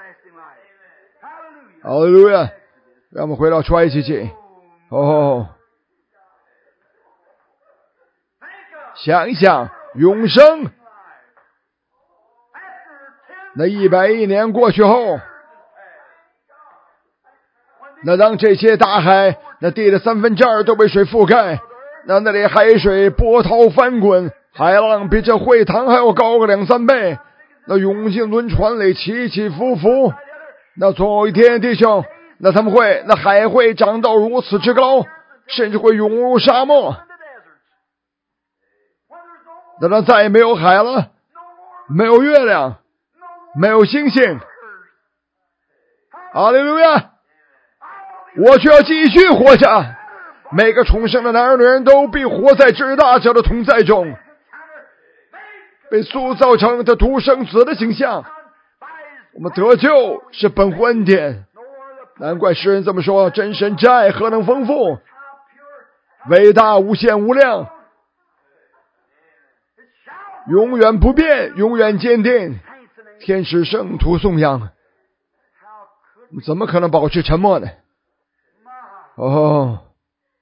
Speaker 1: 哈利路亚！让我们回到出埃及记。哦，想一想永生。那一百亿年过去后，那当这些大海，那地的三分之二都被水覆盖，那那里海水波涛翻滚，海浪比这会堂还要高个两三倍，那涌进轮船里起起伏伏。那总有一天，弟兄，那他们会，那海会涨到如此之高，甚至会涌入沙漠。那它再也没有海了，没有月亮，没有星星。哈利路亚！我却要继续活着。每个重生的男人女人都必活在至大者的同在中，被塑造成他独生子的形象。我们得救是本乎恩典，难怪诗人这么说，真神之爱何等丰富，伟大无限无量，永远不变，永远坚定，天使圣徒颂扬。怎么可能保持沉默呢？哦，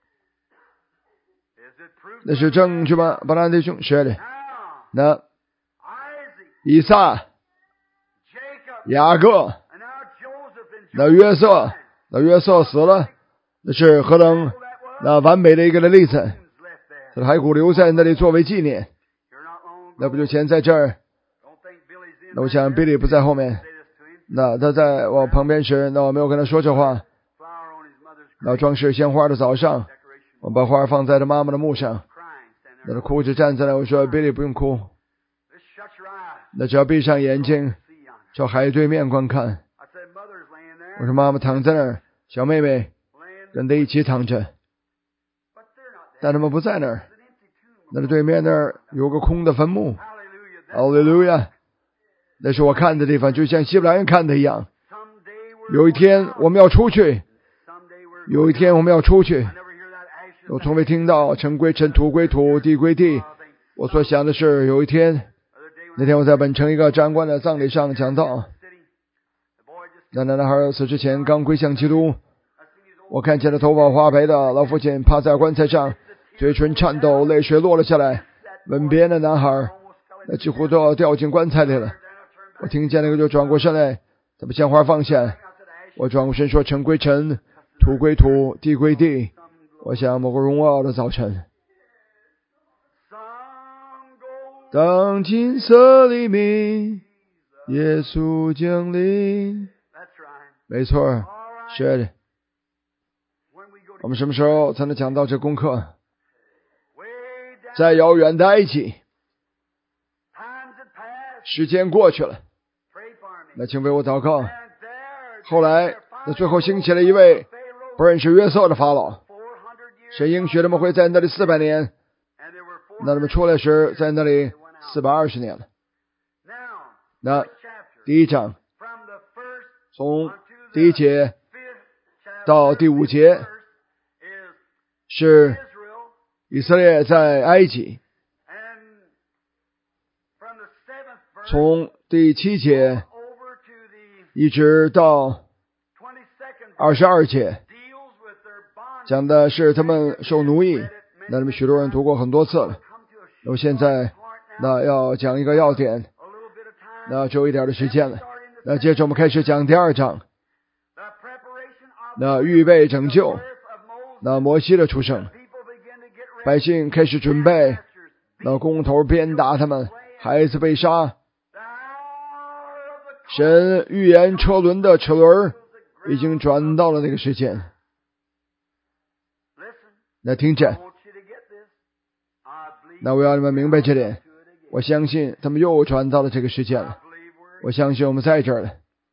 Speaker 1: 那是证据吗？巴兰弟兄，是的。那以撒、雅各，那约瑟，那约瑟死了，那是何等那完美的一个的例子。这骸骨留在那里作为纪念，那不就钱在这儿？那我想比利不在后面，那他在我旁边时，那我没有跟他说这话。那装饰鲜花的早上，我把花放在他妈妈的墓上，那他哭着站在那，我说比利不用哭，那只要闭上眼睛朝海对面观看。我说妈妈躺在那儿，小妹妹跟他一起躺着，但他们不在那儿。那对面那儿有个空的坟墓。哈利路亚！那是我看的地方，就像希伯来人看的一样。有一天我们要出去， 有一天我们要出去。我从未听到尘归尘，土归土，地归地。我所想的是，有一天，那天我在本城一个长官的葬礼上讲到，那男孩死之前刚归向基督。我看见了头发花白的老父亲趴在棺材上，嘴唇颤抖，泪水落了下来，吻别的男孩，那几乎都要掉进棺材里了。我听见那个就转过身来，他把鲜花放下。我转过身说：尘归尘，土归土，地归地。我想某个荣耀的早晨，当金色黎明，耶稣降临。没错，是的。我们什么时候才能讲到这功课？在遥远的埃及，时间过去了，那请为我祷告。后来那最后兴起了一位不认识约瑟的法老，神应许他们会在那里四百年，那他们出来时在那里四百二十年了。那第一章从第一节到第五节是以色列在埃及，从第七节一直到二十二节讲的是他们受奴役，那他们许多人读过很多次了。那么现在那要讲一个要点，那只有一点的时间了。那接着我们开始讲第二章，那预备拯救，那摩西的出生，百姓开始准备，那工头鞭打他们，孩子被杀。神预言车轮的齿轮已经转到了那个时间。那听着，那我要你们明白这点。我相信他们又转到了这个时间了，我相信我们在这儿了。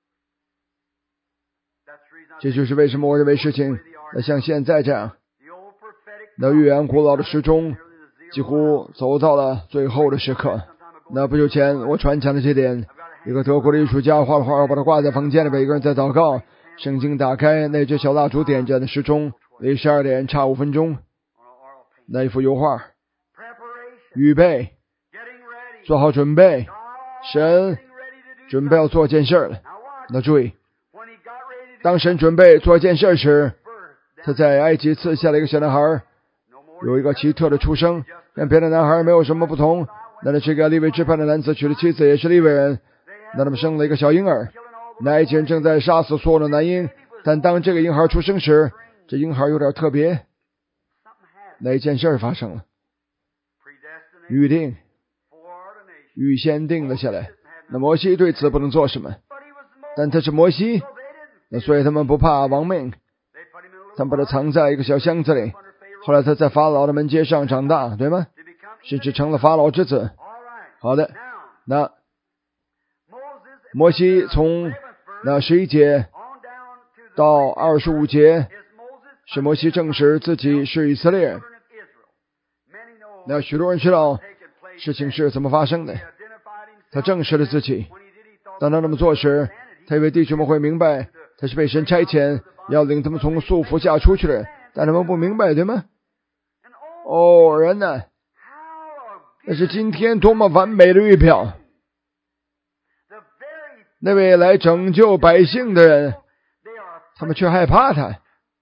Speaker 1: 这就是为什么我认为事情那像现在这样，那预言古老的时钟几乎走到了最后的时刻。那不久前我传讲的这点，一个德国的艺术家画了画，把它挂在房间里边，一个人在祷告，圣经打开，那只小蜡烛点着的时钟，离十二点差五分钟。那一幅油画，预备，做好准备，神准备要做件事了。那注意，当神准备做件事时，他在埃及赐下了一个小男孩，有一个奇特的出生，跟别的男孩没有什么不同。那是一个利未支派的男子娶了妻子，也是利未人，那他们生了一个小婴儿。那埃及人正在杀死所有的男婴，但当这个婴孩出生时，这婴孩有点特别。那一件事发生了，预定预先定了下来。那摩西对此不能做什么，但他是摩西，那所以他们不怕亡命，他们把他藏在一个小箱子里。后来他在法老的门街上长大，对吗？甚至成了法老之子。好的，那摩西从那十一节到二十五节，是摩西证实自己是以色列人。那许多人知道事情是怎么发生的，他证实了自己。当他那么做时，他以为弟兄们会明白他是被神差遣要领他们从束缚下出去的，但他们不明白，对吗？哦，人呢？那是今天多么完美的预表！那位来拯救百姓的人，他们却害怕他，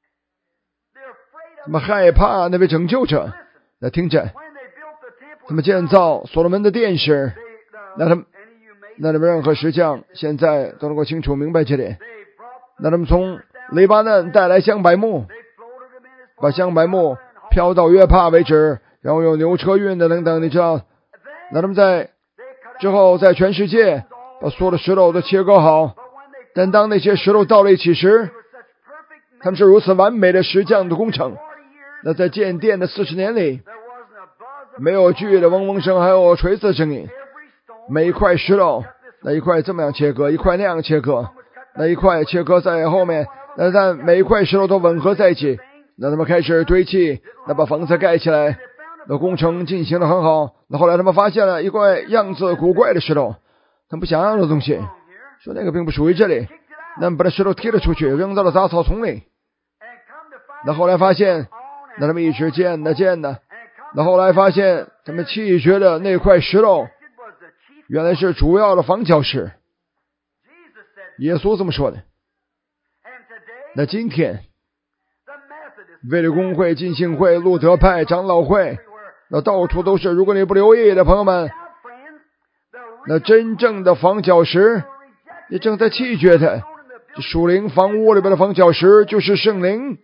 Speaker 1: 他们害怕那位拯救者。那听着，他们建造所罗门的殿时，那他们那他们任何石匠现在都能够清楚明白这点。那他们从黎巴嫩带来香柏木，把香柏木飘到约帕为止，然后用牛车运的等等，你知道。那他们在之后在全世界把所有的石头都切割好，但当那些石头到了一起时，他们是如此完美的石匠的工程。那在建殿的四十年里，没有锯的嗡嗡声，还有锤子的声音。每一块石头，那一块这么样切割，一块那样切割，那一块切割在后面，那但每一块石头都吻合在一起。那他们开始堆砌，那把房子盖起来。那工程进行得很好。那后来他们发现了一块样子古怪的石头，他们不想要的东西，说那个并不属于这里。那么把这石头踢了出去，扔到了杂草丛里。 那后来发现，那他们一直建的建的，那后来发现他们弃绝的那块石头，原来是主要的房角石。耶稣这么说的。那今天，卫理公会、浸信会、路德派、长老会，那到处都是。如果你不留意的朋友们，那真正的房角石，你正在弃绝它。属灵房屋里边的房角石就是圣灵。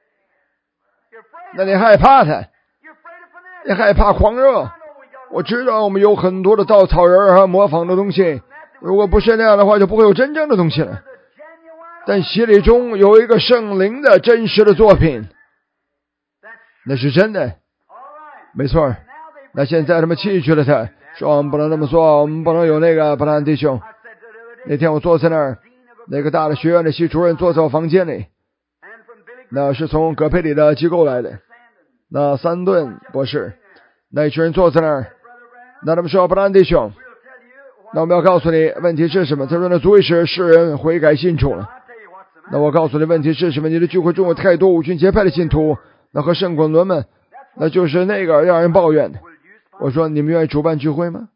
Speaker 1: 那你害怕它，你害怕狂热。我知道我们有很多的稻草人和模仿的东西，如果不是那样的话，就不会有真正的东西了。但洗礼中有一个圣灵的真实的作品，那是真的，没错。那现在他们弃绝了他，说我们不能这么做，我们不能有那个。布兰弟兄，那天我坐在那儿，那个大的学院的系主任坐在我房间里，那是从葛佩里的机构来的，那三顿博士，那一群人坐在那儿，那他们说布兰弟兄，那我们要告诉你问题是什么。他说那足以使世人悔改信主了。那我告诉你问题是什么，你的聚会中有太多五旬节派的信徒，那和圣滚轮们，那就是那个让人抱怨的。我说你们愿意主办聚会吗？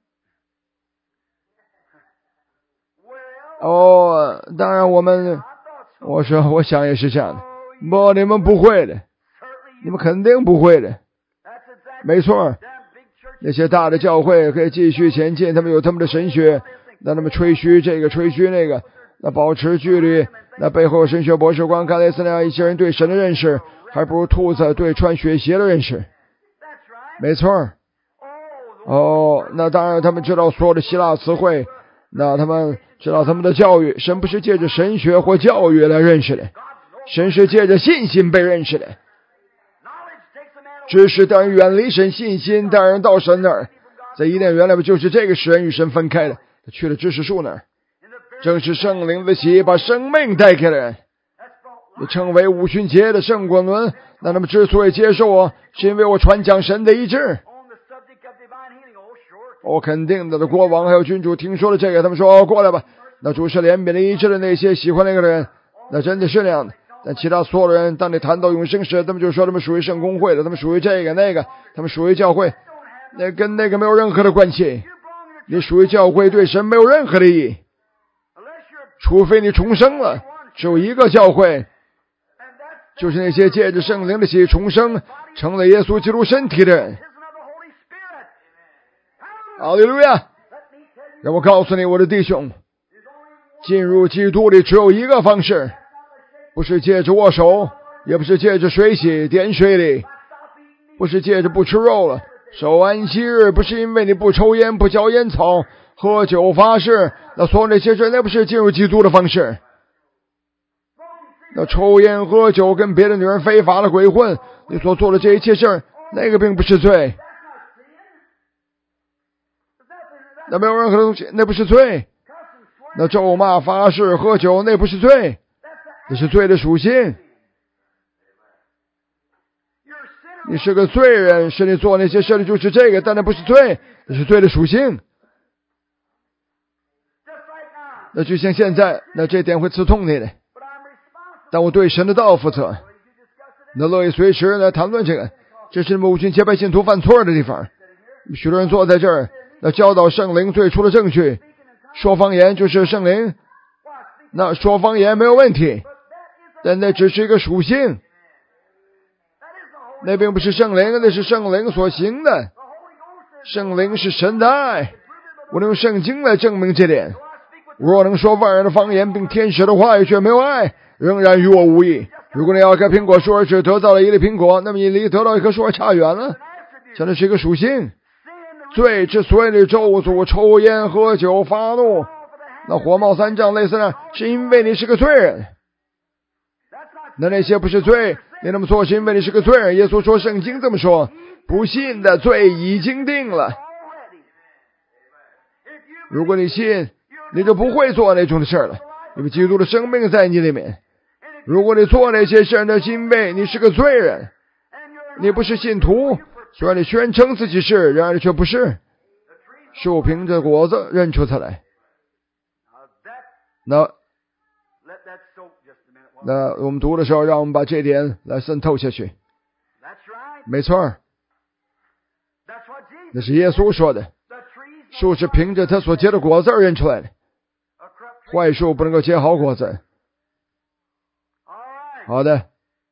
Speaker 1: 哦，当然我们，我说我想也是这样的。不，你们不会的，你们肯定不会的。没错，那些大的教会可以继续前进，他们有他们的神学，那他们吹嘘这个吹嘘那个，那保持距离，那背后神学博士光看类似那样一些人对神的认识，还不如兔子对穿雪鞋的认识。没错。哦，那当然他们知道所有的希腊词汇，那他们知道他们的教育，神不是借着神学或教育来认识的，神是借着信心被认识的。知识当然远离神，信心当然到神那儿。在伊甸园里边就是这个使人与神分开的，他去了知识树那儿，正是圣灵的喜把生命带给了人，也称为五旬节的圣滚轮。那他们之所以接受我，是因为我传讲神的医治。我肯定的，国王还有君主听说了这个，他们说哦，过来吧。那主是怜悯的医治的那些喜欢那个人，那真的是那样的。但其他所有的人，当你谈到永生时，他们就说他们属于圣公会的，他们属于这个那个，他们属于教会，那跟那个没有任何的关系。你属于教会对神没有任何的意义，除非你重生了。只有一个教会，就是那些借着圣灵的喜重生，成了耶稣基督身体的人。哈利路亚！让我告诉你，我的弟兄，进入基督里只有一个方式，不是借着握手，也不是借着水洗点水里，不是借着不吃肉了，守安息日，不是因为你不抽烟不嚼烟草喝酒发誓，那所有那些事那不是进入基督的方式。那抽烟喝酒跟别的女人非法的鬼混，你所做的这一切事那个并不是罪，那没有任何东西，那不是罪。那咒骂发誓喝酒那不是罪，那是罪的属性。你是个罪人，是你做那些事的就是这个，但那不是罪，那是罪的属性。那就像现在，那这点会刺痛你的，但我对神的道负责，那乐意随时来谈论这个。这是五旬节拜信徒犯错的地方。许多人坐在这儿，那教导圣灵最初的证据，说方言就是圣灵，那说方言没有问题，但那只是一个属性，那并不是圣灵，那是圣灵所行的。圣灵是神的爱，我能用圣经来证明这点。若能说万人的方言并天使的话语却没有爱，仍然与我无益。如果你要开苹果树而只得到了一粒苹果，那么你离得到一棵树还差远了。讲的是一个属性。罪之所以的咒诅，抽烟喝酒发怒，那火冒三丈类似的，是因为你是个罪人。那那些不是罪，你那么做是因为你是个罪人。耶稣说，圣经这么说，不信的罪已经定了。如果你信，你就不会做那种的事了，因为基督的生命在你里面。如果你做那些事，那是因为你是个罪人，你不是信徒。虽然你宣称自己是，然而你却不是。树凭着果子认出他来。那那我们读的时候，让我们把这一点来渗透下去。没错，那是耶稣说的，树是凭着它所结的果子而认出来的，坏树不能够结好果子。好的，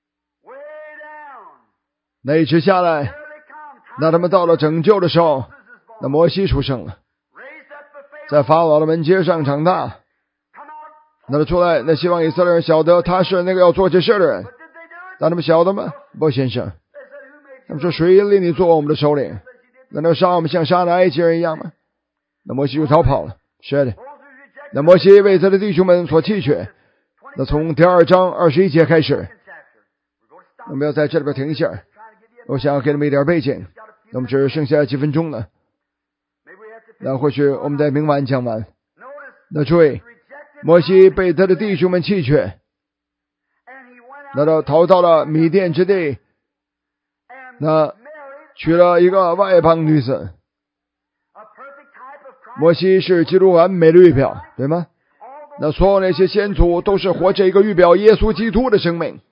Speaker 1: 那一直下来，那他们到了拯救的时候，那摩西出生了，在法老的门街上长大。那他出来，那希望以色列人晓得他是那个要做这事的人。但他们晓得吗？不，先生。他们说，谁令你做我们的首领？难道杀我们像杀那埃及人一样吗？那摩西就逃跑了。是的，那摩西为他的弟兄们所弃绝。那从第二章二十一节开始，我们要在这里边停一下。我想要给你们一点背景。那么只剩下几分钟了，那或许我们在明晚讲完。那注意，摩西被他的弟兄们弃绝，那他逃到了米甸之地，那娶了一个外邦女子。摩西是基督完美的预表，对吗？那所有那些先祖都是活着一个预表耶稣基督的生命。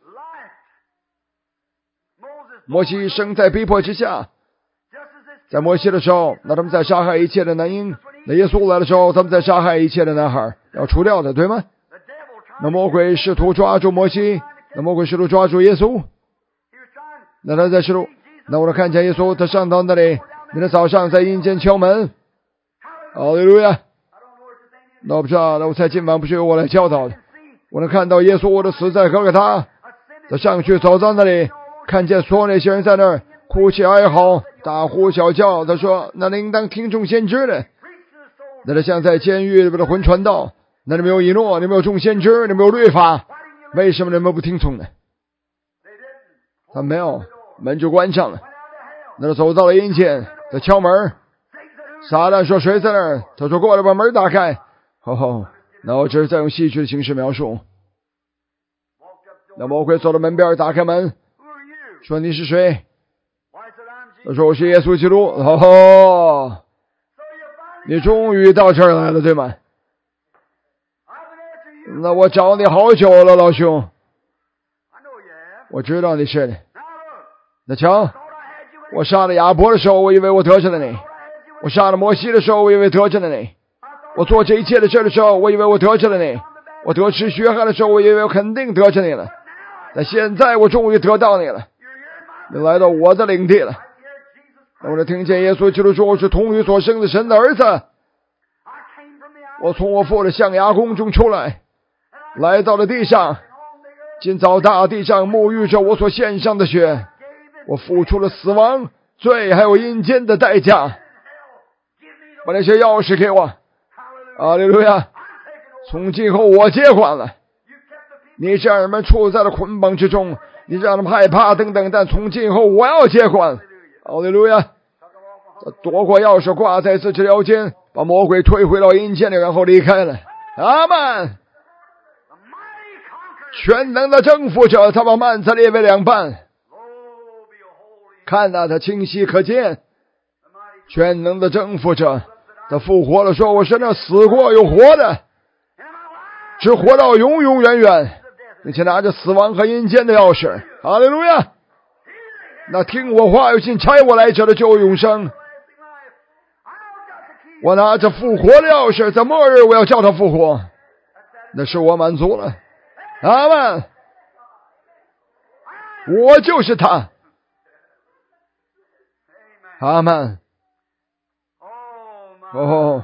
Speaker 1: 摩西生在逼迫之下，在摩西的时候，那他们在杀害一切的男婴；那耶稣来的时候，他们在杀害一切的男孩，要除掉的，对吗？那魔鬼试图抓住摩西，那魔鬼试图抓住耶稣。那他在试图，那我看见耶稣，他上到那里，明天早上在阴间敲门。哈利路亚！那我不知道，那我猜今晚不是由我来教导的。我能看到耶稣的死在哥哥他，他上去走到那里，看见所有那些人在那儿哭泣哀嚎，大呼小叫。他说，那应当听众先知的。那他像在监狱里边的魂传道，那你们有以诺，你们有众先知，你们有律法，为什么你们不听从呢？他没有，门就关上了。那他走到了阴间，他敲门。撒旦说，谁在那儿？他说，过来把门打开。吼吼，那我只是在用戏剧的形式描述。那魔鬼走到门边，打开门，说，你是谁？他说，我是耶稣基督。吼吼，你终于到这儿来了，对吗？那我找你好久了，老兄。我知道你是的。那瞧，我杀了亚伯的时候，我以为我得罪了你；我杀了摩西的时候，我以为得罪了你；我做这一切的事的时候，我以为我得罪了你；我得吃血汗的时候，我以为我肯定得罪你了。但现在我终于得到你了，你来到我的领地了。我就听见耶稣基督说，我是童女所生的神的儿子。我从我父的象牙宫中出来，来到了地上，今早大地上沐浴着我所献上的血，我付出了死亡、罪还有阴间的代价。把那些钥匙给我。哈利路亚！从今后我接管了。你让人们处在了捆绑之中，你让他们害怕等等，但从今后我要接管。哈利路亚！他夺过钥匙挂在自己的腰间，把魔鬼推回到阴间里，然后离开了。阿们！全能的征服者，他把幔子裂为两半，看到他清晰可见。全能的征服者，他复活了，说，我是那死过又活的，只活到永永远远，并且拿着死亡和阴间的钥匙。哈利路亚！那听我话又信差我来者的就有永生。我拿着复活的钥匙，在末日我要叫他复活，那是我满足了。阿们！我就是他。阿们！哦，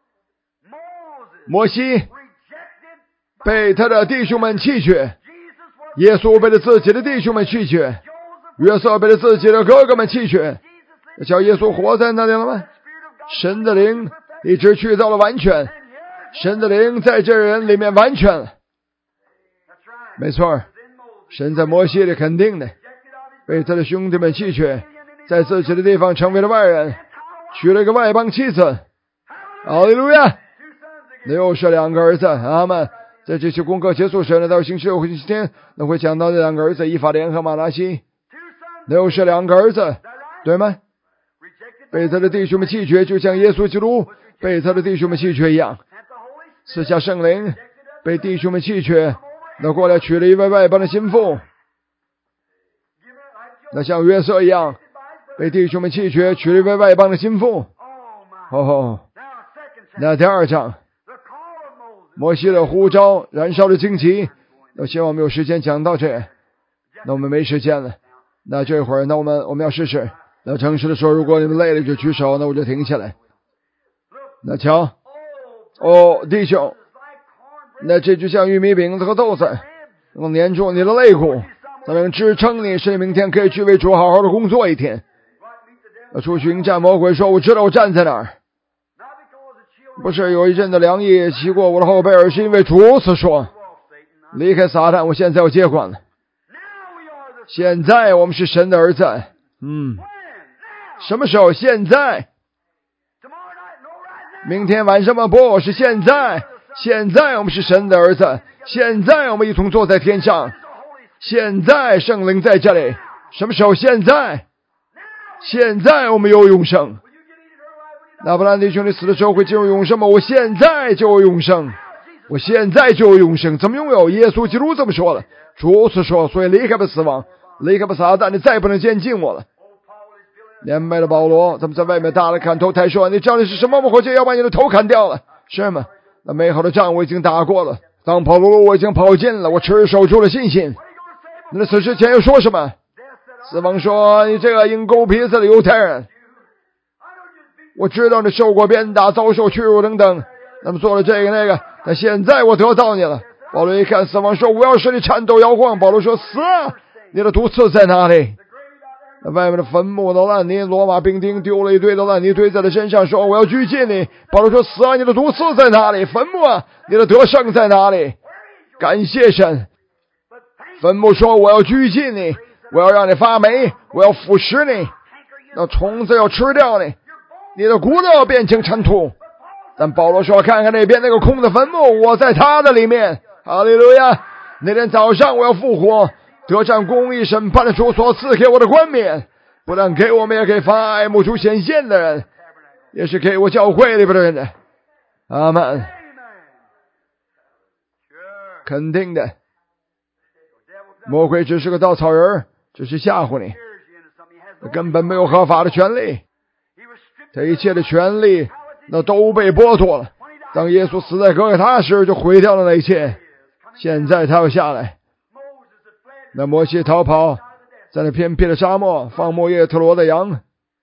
Speaker 1: 摩西被他的弟兄们弃绝，耶稣被他自己的弟兄们弃绝，约瑟被他自己的哥哥们弃绝。叫耶稣活在那里了吗？神的灵一直去到了完全，神的灵在这人里面完全了。没错，神在摩西里肯定的，被他的兄弟们弃绝，在自己的地方成为了外人，娶了一个外邦妻子。哈利路亚！那又是两个儿子。阿们！在这期功课结束时呢，到星期六和星期天那会讲到这两个儿子，以法莲和马拿西。那又是两个儿子，对吗？被他的弟兄们弃绝，就像耶稣基督被他的弟兄们弃绝一样。赐下圣灵，被弟兄们弃绝， 那过来娶了一位外邦的心腹，那像约瑟一样被弟兄们弃绝，娶了一位外邦的心腹。哦，那第二章摩西的呼召，燃烧的荆棘。我希望我们有时间讲到这，那我们没时间了。那这会儿，那我们我们要试试。那诚实的说，如果你们累了就举手，那我就停下来。那瞧，哦，弟兄，那这就像玉米饼子和豆子，能粘住你的肋骨，它能支撑你，使你明天可以去为主好好的工作一天。那出去迎战魔鬼说，我知道我站在哪儿。不是有一阵的凉意骑过我的后背，而是因为主此说，离开撒旦，我现在要接管了。现在我们是神的儿子。嗯，什么时候？现在。明天晚上吗？不是现在。现在我们是神的儿子，现在我们一同坐在天上，现在圣灵在这里。什么时候？现在。现在我们有永生。那不然弟兄，你死的时候会进入永生吗？我现在就有永生，我现在就有永生。怎么拥有？耶稣基督这么说了，主此说，所以离开吧死亡，离开吧撒旦，你再不能接近我了。年迈的保罗他们在外面打了砍头台说，你知道你是什么吗？或者要把你的头砍掉了，是吗？那美好的仗我已经打过了，当跑路我已经跑尽了，我持守住了信心。你的死之前又说什么？死亡说，你这个鹰钩鼻子的犹太人，我知道你受过鞭打，遭受屈辱等等，那么做了这个那个，但现在我得到你了。保罗一看死亡说，我要使你颤抖摇晃。保罗说，死啊，你的毒刺在哪里？那外面的坟墓的烂泥，罗马兵丁丢了一堆的烂泥堆在他身上，说我要拘禁你。保罗说，死啊，你的毒刺在哪里？坟墓啊，你的得胜在哪里？感谢神。坟墓说，我要拘禁你，我要让你发霉，我要腐蚀你，那虫子要吃掉你，你的骨头要变成尘土。但保罗说，看看那边那个空的坟墓，我在他的里面。哈利路亚！那天早上我要复活，得上公义审判的主所赐给我的冠冕，不但给我们，也给发爱慕主显现的人，也是给我教会里边的人的。阿们。肯定的，魔鬼只是个稻草人，只是吓唬你，他根本没有合法的权利，他一切的权利那都被剥夺了。当耶稣死在哥哥他时，就毁掉了那一切。现在他要下来。那摩西逃跑，在那偏僻的沙漠放牧耶特罗的羊，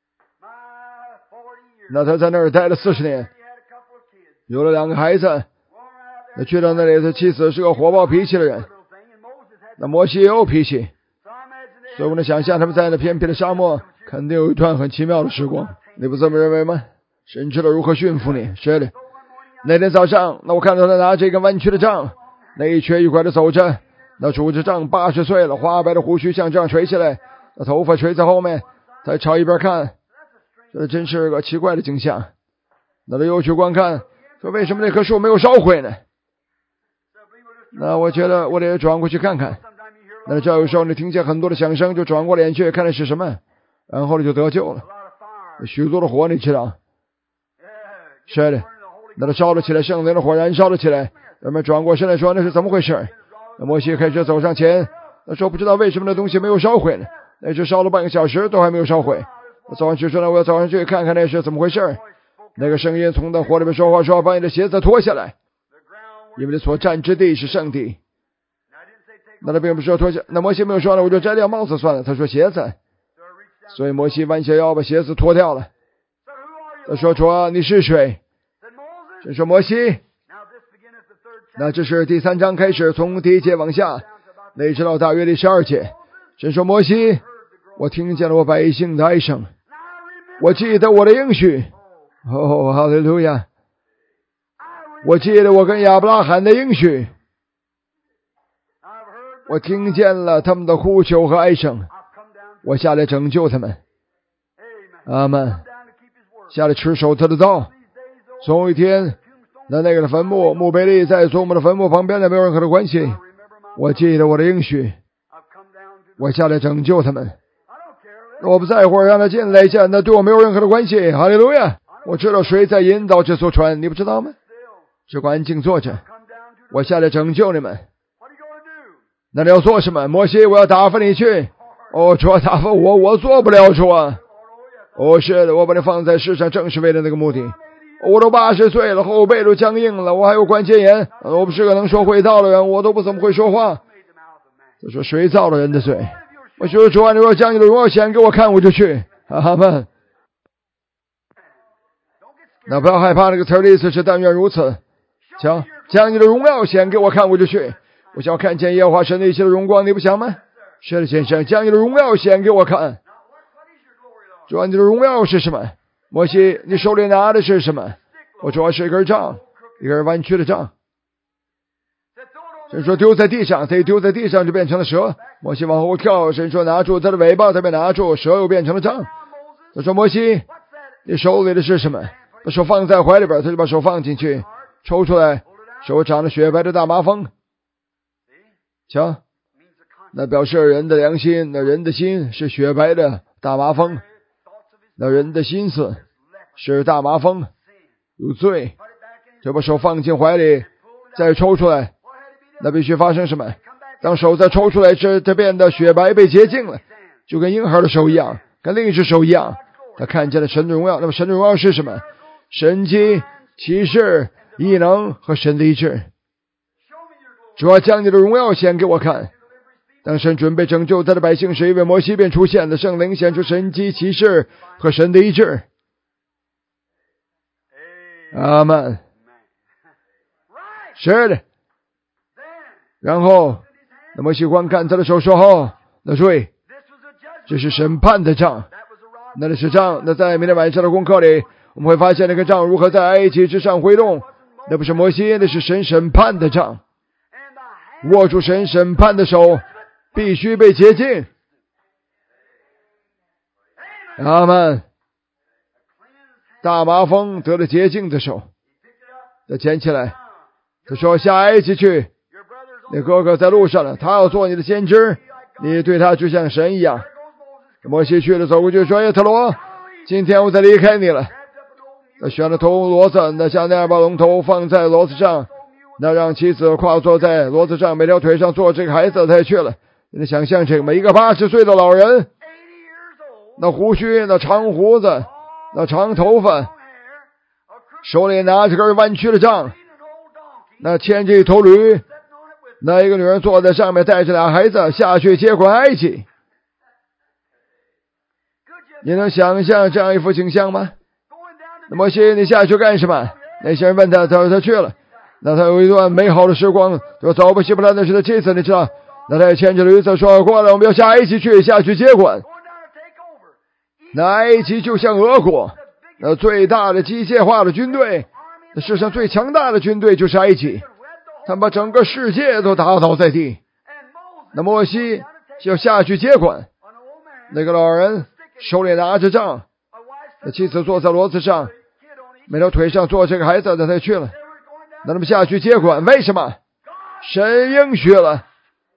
Speaker 1: 那他在那儿待了四十年，有了两个孩子。那去到那里，他妻子是个火爆脾气的人，那摩西也有脾气，所以我能想象他们在那偏僻的沙漠肯定有一段很奇妙的时光。你不这么认为吗？神知道如何驯服你。是的，那天早上，那我看到他拿着一根弯曲的杖，那一瘸一拐的走着，那拄着杖八十岁了，花白的胡须像这样垂下来，那头发垂在后面，他朝一边看，这真是个奇怪的景象。那他又去观看，说为什么那棵树没有烧毁呢？那我觉得我得转过去看看。那这有时候你听见很多的响声，就转过脸去看那是什么，然后你就得救了。许多的火你知道，是的，那他烧了起来，圣灵的火燃烧了起来，人们转过身来说那是怎么回事？那摩西开始走上前，他说不知道为什么那东西没有烧毁呢，那只烧了半个小时都还没有烧毁。他走上去说，那我要走上去看看那是怎么回事。那个声音从那火里面说话说，把你的鞋子脱下来，因为你所站之地是圣地。那他并不是说脱下，那摩西没有说了，我就摘掉帽子算了。他说鞋子，所以摩西弯下腰把鞋子脱掉了。他说主啊，你是谁？神说摩西。那这是第三章开始，从第一节往下，那一直到大约第十二节。神说摩西，我听见了我百姓的哀声，我记得我的应许。哦，哈利路亚！我记得我跟亚伯拉罕的应许，我听见了他们的呼求和哀声，我下来拯救他们。阿们。下来持守他的道。总有一天，那那个的坟墓，墓碑立在祖母的坟墓旁边的，没有任何的关系。我记得我的应许，我下来拯救他们。我不在乎让他进来一下，那对我没有任何的关系。哈利路亚！我知道谁在引导这艘船，你不知道吗？只管安静坐着，我下来拯救你们。 那你要做什么？摩西，我要打发你去。哦，主啊，打发我，我做不了，主啊。哦，是的，我把你放在世上，正是为了那个目的。我都八十岁了，后背都僵硬了，我还有关节炎，我不是个能说会道的人，我都不怎么会说话。他说：“谁造了人的罪？”我说：“主啊，你若将你的荣耀显给我看，我就去。”阿们。那不要害怕，这个词儿的意思是但愿如此。瞧，将你的荣耀显给我看，我就去。我想要看见耶和华神的一切的荣光，你不想吗？是的，先生，将你的荣耀显给我看。主啊，你的荣耀是什么？摩西，你手里拿的是什么？我主要是一根杖，一根弯曲的杖。神说丢在地上，他一丢在地上就变成了蛇。摩西往后跳，神说拿住他的尾巴，他被拿住，蛇又变成了杖。他说摩西，你手里的是什么？把手放在怀里边，他就把手放进去，抽出来，手长了雪白的大麻风。瞧，那表示人的良心，那人的心是雪白的大麻风，那人的心思是大麻风，有罪，就把手放进怀里，再抽出来，那必须发生什么？当手再抽出来时，它变得雪白，被洁净了，就跟婴孩的手一样，跟另一只手一样。他看见了神的荣耀。那么神的荣耀是什么？神迹、奇事、异能和神的医治。主要将你的荣耀显给我看。当神准备拯救他的百姓时，一位摩西便出现了，圣灵显出神迹、奇事和神的医治。阿们。是的。然后那摩西观看他的手说：“哦，那注意，这是审判的杖，那里是杖。那在明天晚上的功课里，我们会发现那个杖如何在埃及之上挥动。那不是摩西，那是神审判的杖。握住神审判的手，必须被洁净。阿们。大麻风得了洁净的手，他捡起来，他说：下埃及去。你哥哥在路上了，他要做你的先知，你对他就像神一样。摩西去了，走过去说：耶特罗，今天我再离开你了。他选了头骡子，那将那二把龙头放在骡子上，那让妻子跨坐在骡子上，每条腿上坐这个孩子，他也去了。你想象这个，每一个八十岁的老人，那胡须，那长胡子，那长头发，手里拿着根弯曲的杖，那牵着一头驴，那一个女人坐在上面，带着俩孩子下去接管埃及。你能想象这样一幅景象吗？那摩西，你下去干什么？那些人问他，他说他去了。那他有一段美好的时光，说走吧，希伯来那是他妻子，你知道。那他也牵着驴子说，过来，我们要下埃及去，下去接管。那埃及就像俄国，那最大的机械化的军队，那世上最强大的军队就是埃及，他们把整个世界都打倒在地。那摩西就要下去接管。那个老人手里拿着杖，那妻子坐在骡子上，每条腿上坐这个孩子，那他去了。那他们下去接管，为什么？神应许了，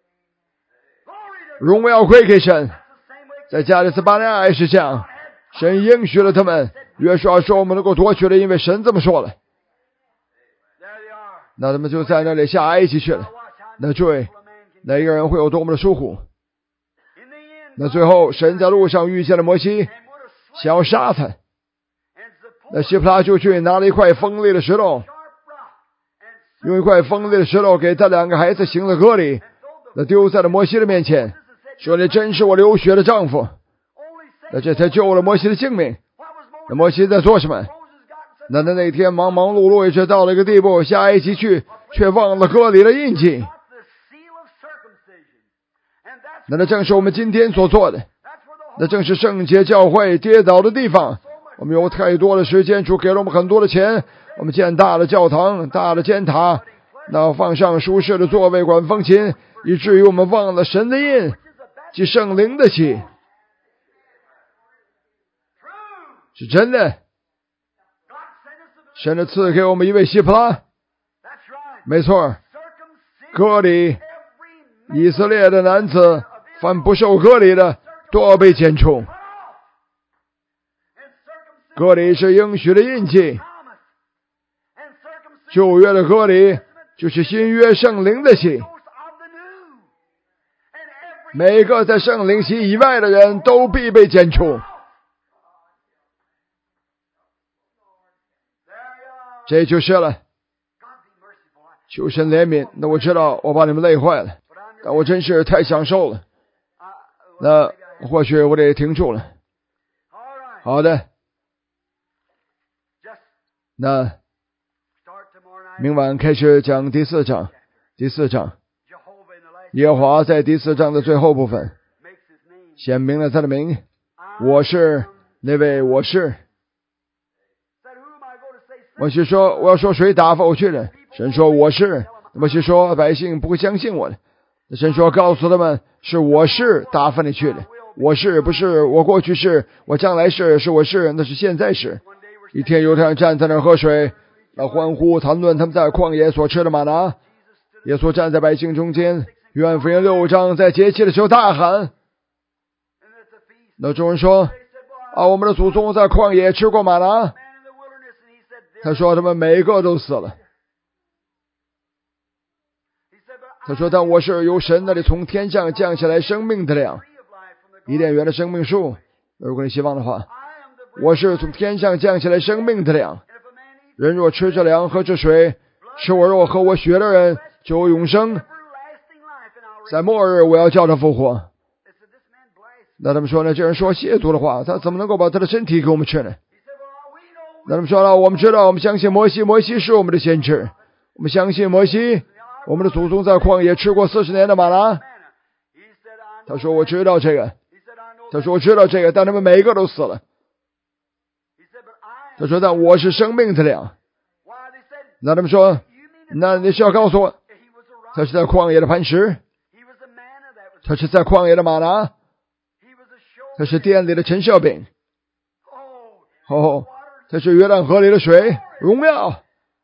Speaker 1: 荣耀归给神。在加利斯巴尼亚也是这样，神应许了他们。约书亚说我们能够夺取了，因为神这么说了。那他们就在那里下埃及去了。那注意，哪一个人会有多么的疏忽？那最后神在路上遇见了摩西，想要杀他。那希普拉就去拿了一块锋利的石头，用一块锋利的石头给他两个孩子行了割礼，那丢在了摩西的面前，说你真是我流血的丈夫。那这才救了摩西的性命。那摩西在做什么？那他那天忙忙碌碌一直到了一个地步，下埃及去，却忘了割礼的印记。那那正是我们今天所做的，那正是圣洁教会跌倒的地方。我们有太多的时间，主给了我们很多的钱，我们建大的教堂，大的尖塔，那放上舒适的座位，管风琴，以至于我们忘了神的印及圣灵的喜。是真的，神的赐给我们一位希普拉，没错，割礼，以色列的男子凡不受割礼的都要被剪除。割礼是应许的印记，旧约的割礼就是新约圣灵的喜。 每个在圣灵席以外的人都必被剪除。这就是了。求神怜悯。那我知道我把你们累坏了，但我真是太享受了。那或许我得停住了。好的。那明晚开始讲第四章。第四章，耶和华在第四章的最后部分显明了他的名，我是那位我是。摩西说我要说谁打发我去的，神说我是。摩西说百姓不会相信我的，神说告诉他们是我是打发你去的。我是不是我过去是，我将来是，是我是，那是现在是。一天犹太人站在那儿喝水，那欢呼谈论他们在旷野所吃的玛拿。耶稣站在百姓中间，约翰福音六章在节期的时候大喊。那众人说啊，我们的祖宗在旷野吃过玛拿。他说他们每一个都死了。他说但我是由神那里从天上降下来生命的粮，伊甸园的生命树。如果你希望的话，我是从天上降下来生命的粮，人若吃这粮喝这水，吃我肉喝我血的人就有永生，在末日我要叫他复活。那他们说呢，这人说亵渎的话，他怎么能够把他的身体给我们吃呢？那他们说了，我们知道，我们相信摩西，摩西是我们的先知，我们相信摩西，我们的祖宗在旷野吃过四十年的玛拿。他说我知道这个，他说我知道这个，但他们每一个都死了。他说但我是生命的粮。那他们说，那你是要告诉我他是在旷野的磐石，他是在旷野的玛拿，他是殿里的陈设饼，哦，他是约旦河里的水，荣耀，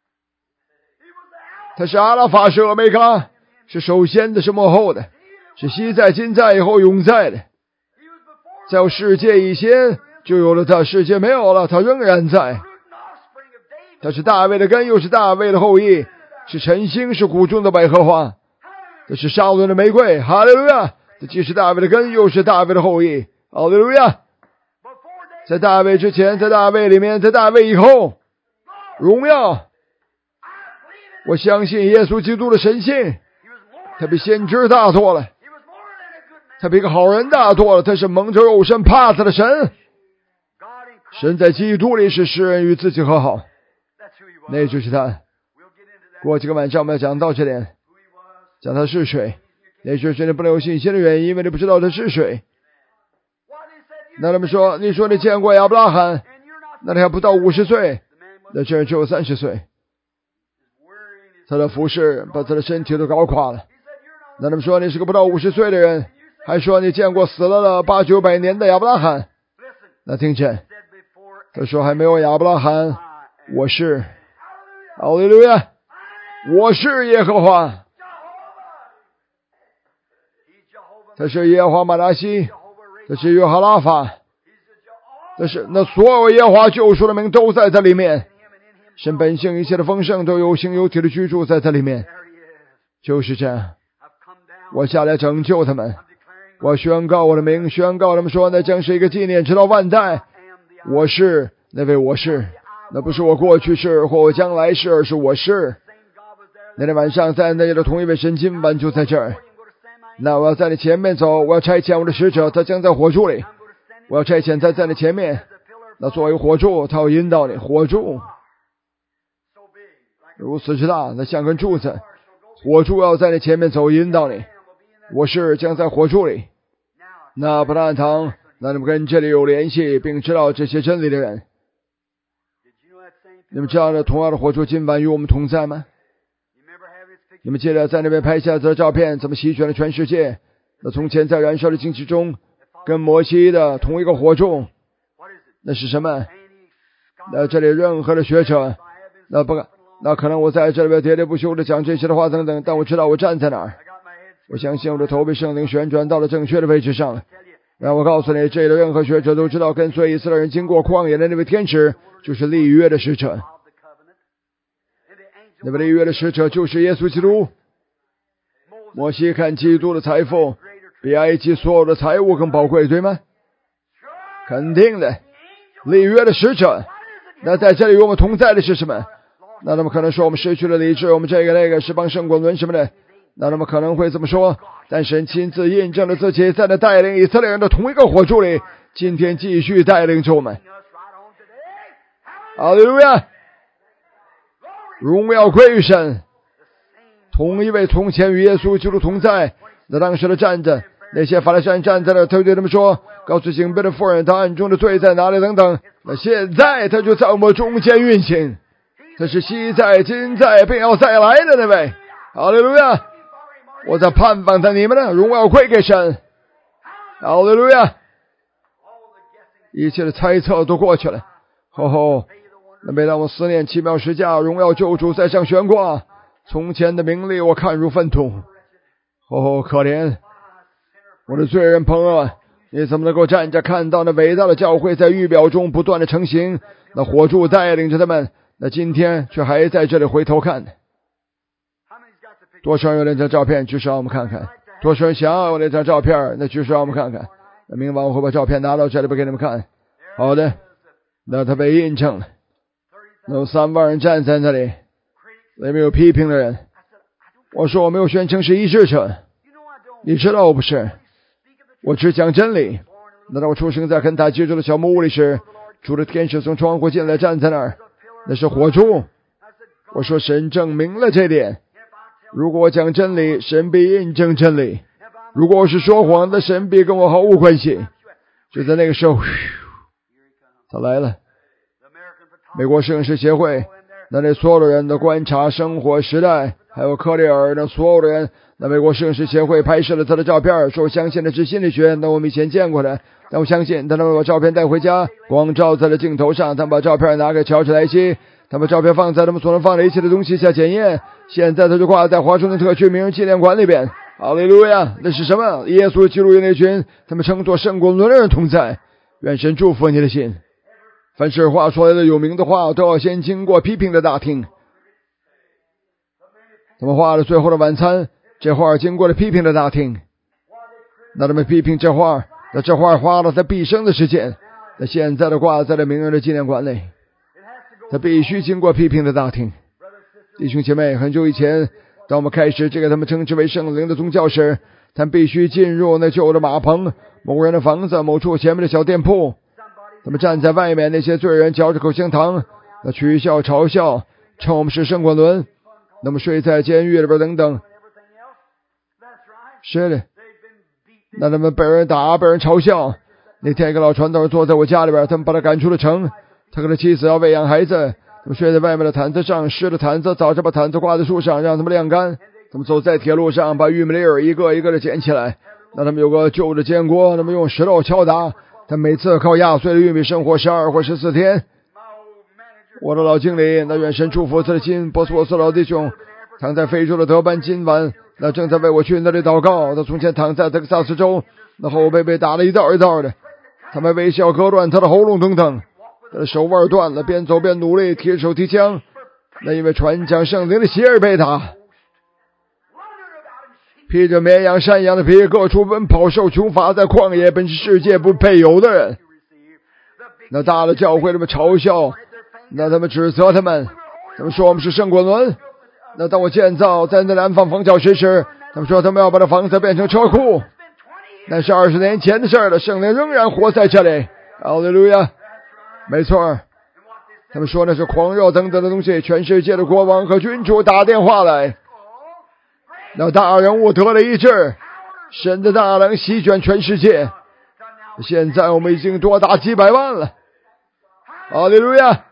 Speaker 1: 他是阿拉法，是俄梅嘎，是首先的，是末后的，是昔在今在以后永在的。在有世界以前就有了他，世界没有了，他仍然在。他是大卫的根，又是大卫的后裔，是晨星，是谷中的百合花，这是沙伦的玫瑰，哈利路亚。这既是大卫的根，又是大卫的后裔，哈利路亚。在大卫之前，在大卫里面，在大卫以后，荣耀。我相信耶稣基督的神性，他比先知大多了，他比个好人大多了，他是蒙着肉身怕他的神。神在基督里使世人与自己和好，那就是他。过几个晚上我们要讲到这点，讲他是谁，那就是你不能有信心的原因，因为你不知道他是谁。那他们说，你说你见过亚伯拉罕，那你还不到五十岁，那这人只有三十岁，他的服饰把他的身体都搞垮了。那他们说你是个不到五十岁的人，还说你见过死了的八九百年的亚伯拉罕。那听见他说还没有亚伯拉罕，我是，哈利路亚，我是耶和华。他是耶和华玛拿西，这是约哈拉法，这是那所有耶和华救赎的名都在这里面，神本性一切的丰盛都有形有体的居住在这里面。就是这样，我下来拯救他们，我宣告我的名，宣告他们说那将是一个纪念直到万代。我是那位我是，那不是我过去是或我将来是，而是我是。那天晚上在那里的同一位神今晚就在这儿。那我要在你前面走，我要差遣我的使者，他将在火柱里，我要差遣他在你前面，那作为火柱，他要引导你。火柱如此之大，那像根柱子，火柱要在你前面走，引导你。我是将在火柱里。那不但堂，那你们跟这里有联系并知道这些真理的人，你们知道这同样的火柱今晚与我们同在吗？你们记得在那边拍下这照片，怎么席卷了全世界？那从前在燃烧的荆棘中跟摩西的同一个火柱，那是什么？那这里任何的学者，那不那可能我在这里边喋喋不休的讲这些的话等等，但我知道我站在哪儿。我相信我的头被圣灵旋转到了正确的位置上。让我告诉你，这里的任何学者都知道，跟随以色列人经过旷野的那位天使就是立约的使者，那位立约的使者就是耶稣基督。摩西看基督的财富比埃及所有的财物更宝贵，对吗？肯定的。立约的使者，那在这里与我们同在的是什么？那他们可能说我们失去了理智，我们这个那个是帮圣滚轮什么的，那他们可能会这么说，但神亲自印证了自己在那带领以色列人的同一个火柱里，今天继续带领着我们。哈利路亚，荣耀归于神。同一位从前与耶稣基督同在，那当时的站着，那些法利赛人站在那，他对他们说，告诉井边的妇人他暗中的罪在哪里等等。那现在他就在我们中间运行，他是昔在今在并要再来的那位。哈利路亚，我在盼望着你们的荣耀归给神。哈利路亚，一切的猜测都过去了。吼吼，那每当我思念奇妙十架荣耀救主在上悬挂，从前的名利我看如粪土。吼吼，可怜我的罪人朋友啊，你怎么能够站着看到那伟大的教会在预表中不断的成型，那火柱带领着他们，那今天却还在这里回头看呢？多少人有那张照片举手让我们看看？多少人想要有那张照片？那举手让我们看看。那明晚我会把照片拿到这里边给你们看。好的，那他被印证了，那有三万人站在那里，里面有批评的人。我说我没有宣称是医治者，你知道我不是，我只讲真理。那当我出生在肯塔基州的小木屋里时，主的天使从窗户进来站在那儿，那是火柱。我说神证明了这点，如果我讲真理，神必印证真理；如果我是说谎的，神必跟我毫无关系。就在那个时候，他来了。美国摄影师协会那里所有的人都观察生活时代，还有克里尔的所有的人，那美国摄影师协会拍摄了他的照片，说我相信的是心理学，那我们以前见过的，但我相信他们把照片带回家，光照在了镜头上，他们把照片拿给乔治莱西，他们照片放在他们所能放的一切的东西下检验，现在他就挂在华盛顿特区名人纪念馆里边。哈利路亚，那是什么？耶稣基督与那群他们称作圣滚轮的人同在。愿神祝福你的心，凡是话出来的有名的话，都要先经过批评的大厅。他们画了最后的晚餐，这画经过了批评的大厅。那他们批评这画，那这画花了他毕生的时间，那现在的挂在了名人的纪念馆里，他必须经过批评的大厅。弟兄姐妹，很久以前，当我们开始这个他们称之为圣灵的宗教时，他们必须进入那旧的马棚、某人的房子、某处前面的小店铺。他们站在外面，那些罪人嚼着口香糖，那取笑嘲笑，称我们是圣滚轮，那么睡在监狱里边等等。是的，那他们被人打，被人嘲笑。那天一个老传道坐在我家里边，他们把他赶出了城，他跟他妻子要喂养孩子，他们睡在外面的毯子上，湿的毯子，早上把毯子挂在树上让他们晾干。他们走在铁路上，把玉米粒儿一个一个的捡起来。那他们有个旧的煎锅，他们用石头敲打，他每次靠压碎的玉米生活十二或十四天。我的老经理，那愿神祝福他的心，波斯波斯老弟兄躺在非洲的德班，今晚那正在为我去那里祷告。他从前躺在德克萨斯州，那后背被打了一道一道的，他们微笑割断他的喉咙等等，他的手腕断了，边走边努力提手提枪，那因为传讲圣灵的鞋而被打。披着绵羊山羊的皮，各处奔跑受穷乏，在旷野本是世界不配有的人。那大的教会他们嘲笑，那他们指责他们，他们说我们是圣滚轮。那当我建造在那南方房教学时，他们说他们要把这房子变成车库，那是二十年前的事了，圣灵仍然活在这里。哈利路亚，没错，他们说那是狂热等等的东西。全世界的国王和君主打电话来，那大人物得了医治，神的大能席卷全世界。现在我们已经多达几百万了。哈利路亚。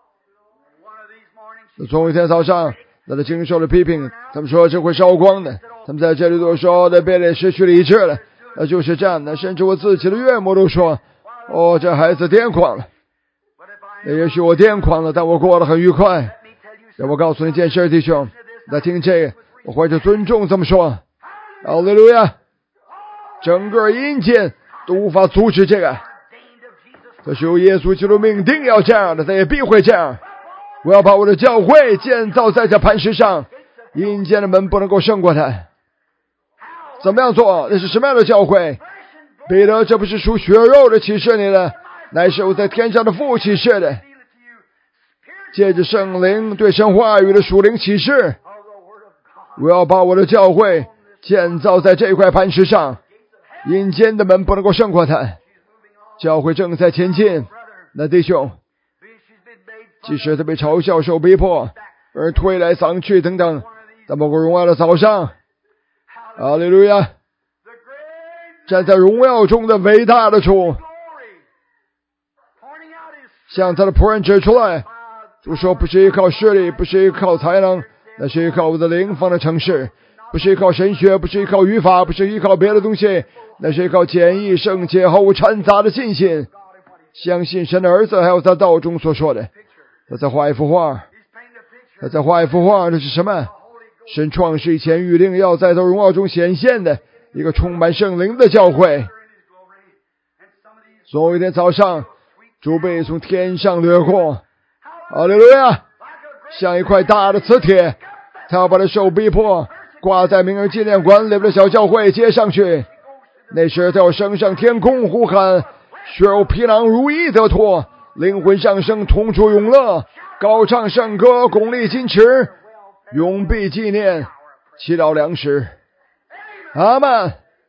Speaker 1: 从一天早上，那他经受了批评，他们说这会烧光的。他们在这里都说的贝勒失去了理智了，那就是这样的。甚至我自己的岳母都说，哦，这孩子癫狂了。也许我癫狂了，但我过得很愉快。让我告诉你一件事，弟兄，那听这个，我怀着尊重这么说。哈利路亚，整个阴间都无法阻止这个，这是由耶稣基督命定要这样的，他也必会这样。我要把我的教会建造在这磐石上，阴间的门不能够胜过他。 怎么样做？那是什么样的教会？彼得，这不是属血肉的启示你的，乃是我在天上的父启示的。借着圣灵对神话语的属灵启示，我要把我的教会建造在这块磐石上，阴间的门不能够胜过它。教会正在前进。那弟兄，即使他被嘲笑、受逼迫而推来搡去等等，在某个荣耀的早上，哈利路亚，站在荣耀中的伟大的主向他的仆人指出来，主说，不是依靠势力，不是依靠才能，那是依靠我的灵方的城市，不是依靠神学，不是依靠语法，不是依靠别的东西，那是依靠简易圣洁毫无掺杂的信心，相信神的儿子还有他道中所说的。他在画一幅画，他在画一幅画，这是什么？神创世以前预定要在他荣耀中显现的一个充满圣灵的教会。总有一天早上，主被从天上掠过，哈利路亚，像一块大的磁铁，他要把他受逼迫挂在明日纪念馆里边的小教会接上去。那时他要升上天空，呼喊，血肉皮囊如一得脱，灵魂上升，同出永乐，高唱圣歌，巩俐矜持，永必纪念，祈祷粮食。阿们。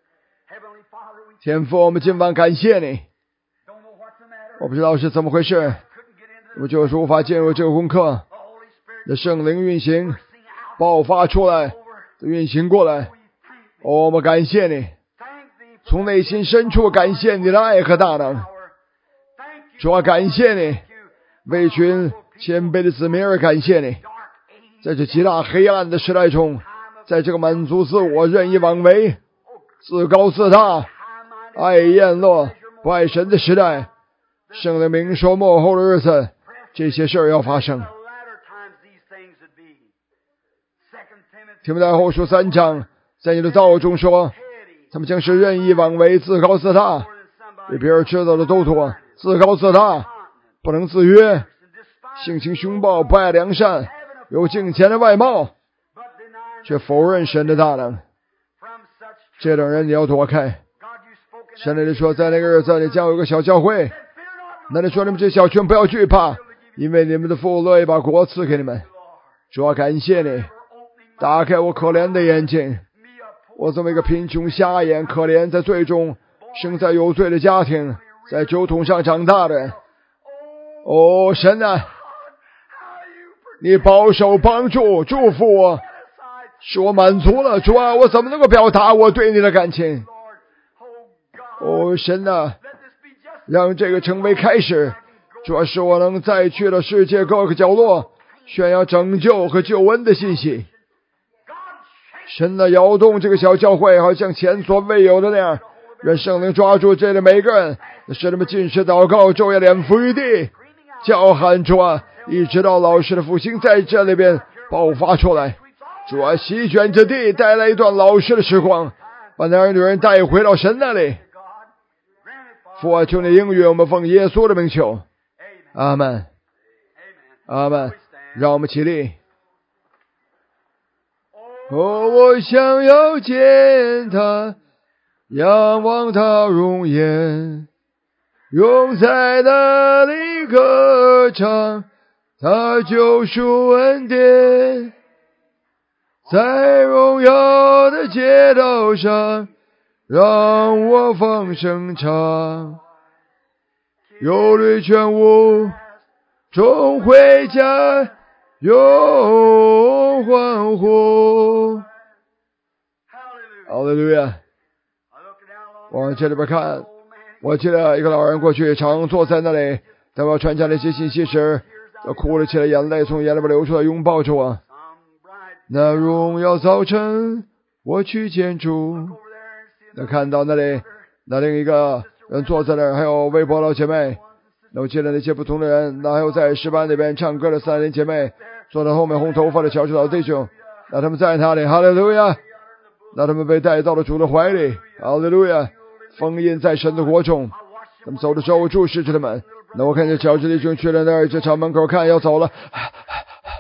Speaker 1: 天父，我们今晚感谢你。我不知道是怎么回事，我就是无法进入这个功课。那圣灵运行爆发出来，运行过来。哦，我们感谢你，从内心深处感谢你的爱和大能。主啊，感谢你，为群谦卑的子民而感谢你。在这极大黑暗的时代中，在这个满足自我、任意妄为、自高自大、爱宴乐、不爱神的时代，圣灵明说末后的日子，这些事儿要发生。提摩太后书三章，在你的道中说，他们将是任意妄为、自高自大，比别人知道的都多，自高自大，不能自约，性情凶暴，不爱良善，有敬虔的外貌，却否认神的大能。这等人你要躲开。神那里说，在那个日子里将有一个小教会，那里说，你们这小群不要惧怕，因为你们的父乐意把国赐给你们。主啊，感谢你打开我可怜的眼睛，我这么一个贫穷瞎眼可怜，在罪中生在有罪的家庭，在酒桶上长大的人。哦，神啊，你保守帮助祝福我，使我满足了。主啊，我怎么能够表达我对你的感情？哦，神啊，让这个成为开始，主要是我能再去了世界各个角落宣扬拯救和救恩的信息。神啊，摇动这个小教会，好像前所未有的那样，让圣灵抓住这里每个人，使他们进食祷告，昼夜脸伏于地，叫喊主啊，一直到老师的复兴在这里边爆发出来。主啊，席卷着地，带来一段老师的时光，把那儿女人带回到神那里。父啊，求你应允我们，奉耶稣的名求，阿们，阿们。让我们起立。哦，我想要见他，仰望他容颜，永在那里歌唱他救赎恩典，在荣耀的街道上让我放声唱，忧虑全无终回家又欢呼。哈利路亚！往这里边看，我记得一个老人过去常坐在那里，当我传讲那些信息时，他哭了起来，眼泪从眼里边流出来，拥抱着我。那荣耀早晨，我去见主。那看到那里，那另一个人坐在那儿，还有微博老姐妹。那我记得那些不同的人，那还有在诗班那边唱歌的三零姐妹，坐在后面红头发的小指导弟兄，那他们在那里，哈利路亚！那他们被带到了主的怀里，哈利路亚！封印在神的国中。他们走的时候，我注视着他们。那我看见小指弟兄去了那儿，就朝门口看要走了。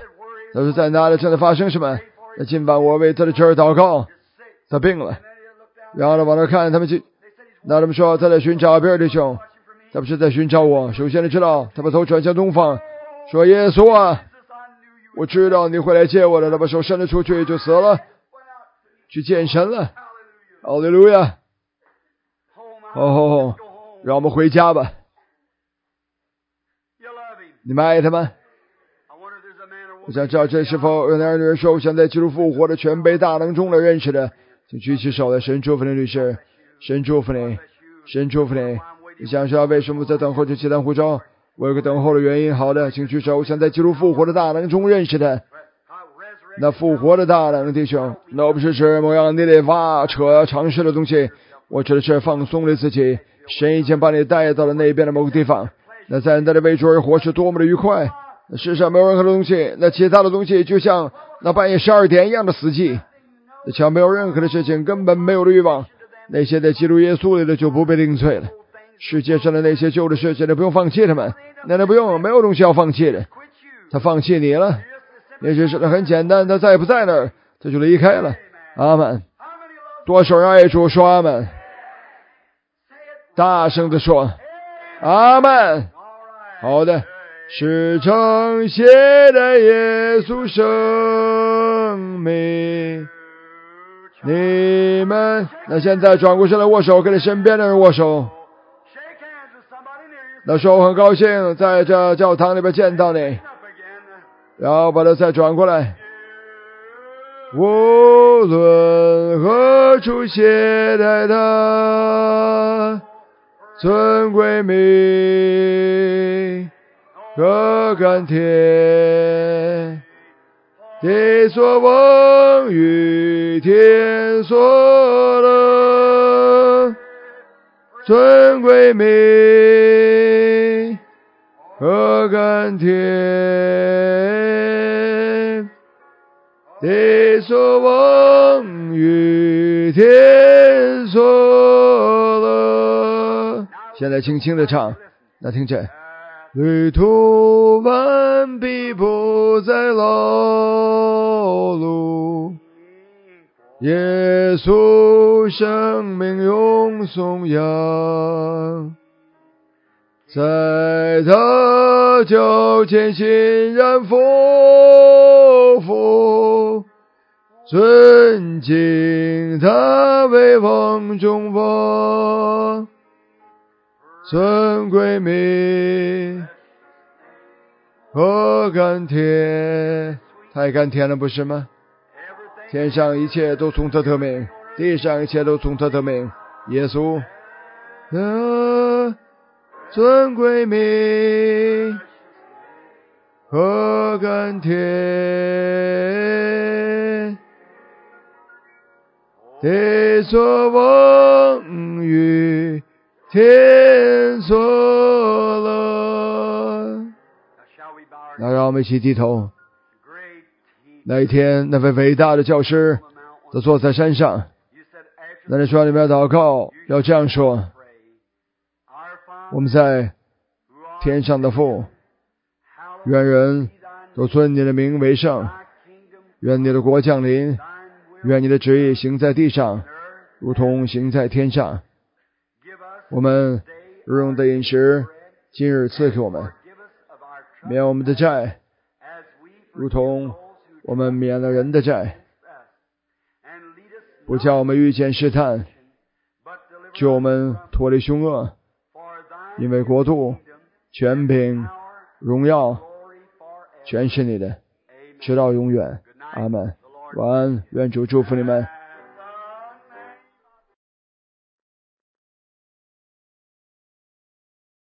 Speaker 1: 他说在哪里正在发生什么？那今晚我为他的侄儿祷告，他病了。 然后呢往那看，他们就那他们说他在寻找比尔弟兄，他不是在寻找我。首先你知道，他把头转向东方，说耶稣啊，我知道你会来接我的。他把手伸了出去就死了，去见神了。哈利路亚！哦，让我们回家吧。你们爱他吗？我想知道这是否有那人说，我想在基督复活的全备大能中的认识的，请举起手来。神祝福你，律师，神祝福你，神祝福你。你想知道为什么在等候这期单呼召？我有个等候的原因。好的，请举手。我想在基督复活的大能中认识的。那复活的大能，弟兄，那不是指某样你得挖扯尝试的东西，我指的是放松了自己。神已经把你带到了那边的某个地方，那在那里为主而活是多么的愉快。那世上没有任何的东西，那其他的东西就像那半夜十二点一样的死寂。那像没有任何的事情，根本没有的欲望。那些在基督耶稣里的就不被定罪了。世界上的那些旧的事情，你不用放弃他们，那那不用，没有东西要放弃的。他放弃你了，也许是很简单，他再不在那儿，他就离开了。阿们。多少人爱主说阿们？大声的说阿们。好的，是称谢的耶稣生命。你们那现在转过身来握手，跟你身边的人握手。那时候我很高兴在这教堂里边见到你，然后把它再转过来。无论何处携带它尊贵名和甘甜，地所望与天所乐尊贵名和甘甜，地所望与天所乐。现在轻轻的唱，那听着，旅途完毕不再劳碌，耶稣生命永颂扬，在他脚前欣然丰富，尊敬他为王中王，尊贵名和甘甜，太甘甜了，不是吗？天上一切都从他得名，地上一切都从他得名。耶稣的尊贵名和甘甜，地所望与天所乐。那让我们一起低头。那一天，那位伟大的教师都坐在山上，那你说你们要祷告，要这样说：我们在天上的父，愿人都尊你的名为圣，愿你的国降临，愿你的旨意行在地上，如同行在天上。我们日用的饮食今日赐给我们，免我们的债，如同我们免了人的债，不叫我们遇见试探，救我们脱离凶恶。因为国度、权柄、荣耀全是你的，直到永远。阿们。晚安，愿主祝福你们。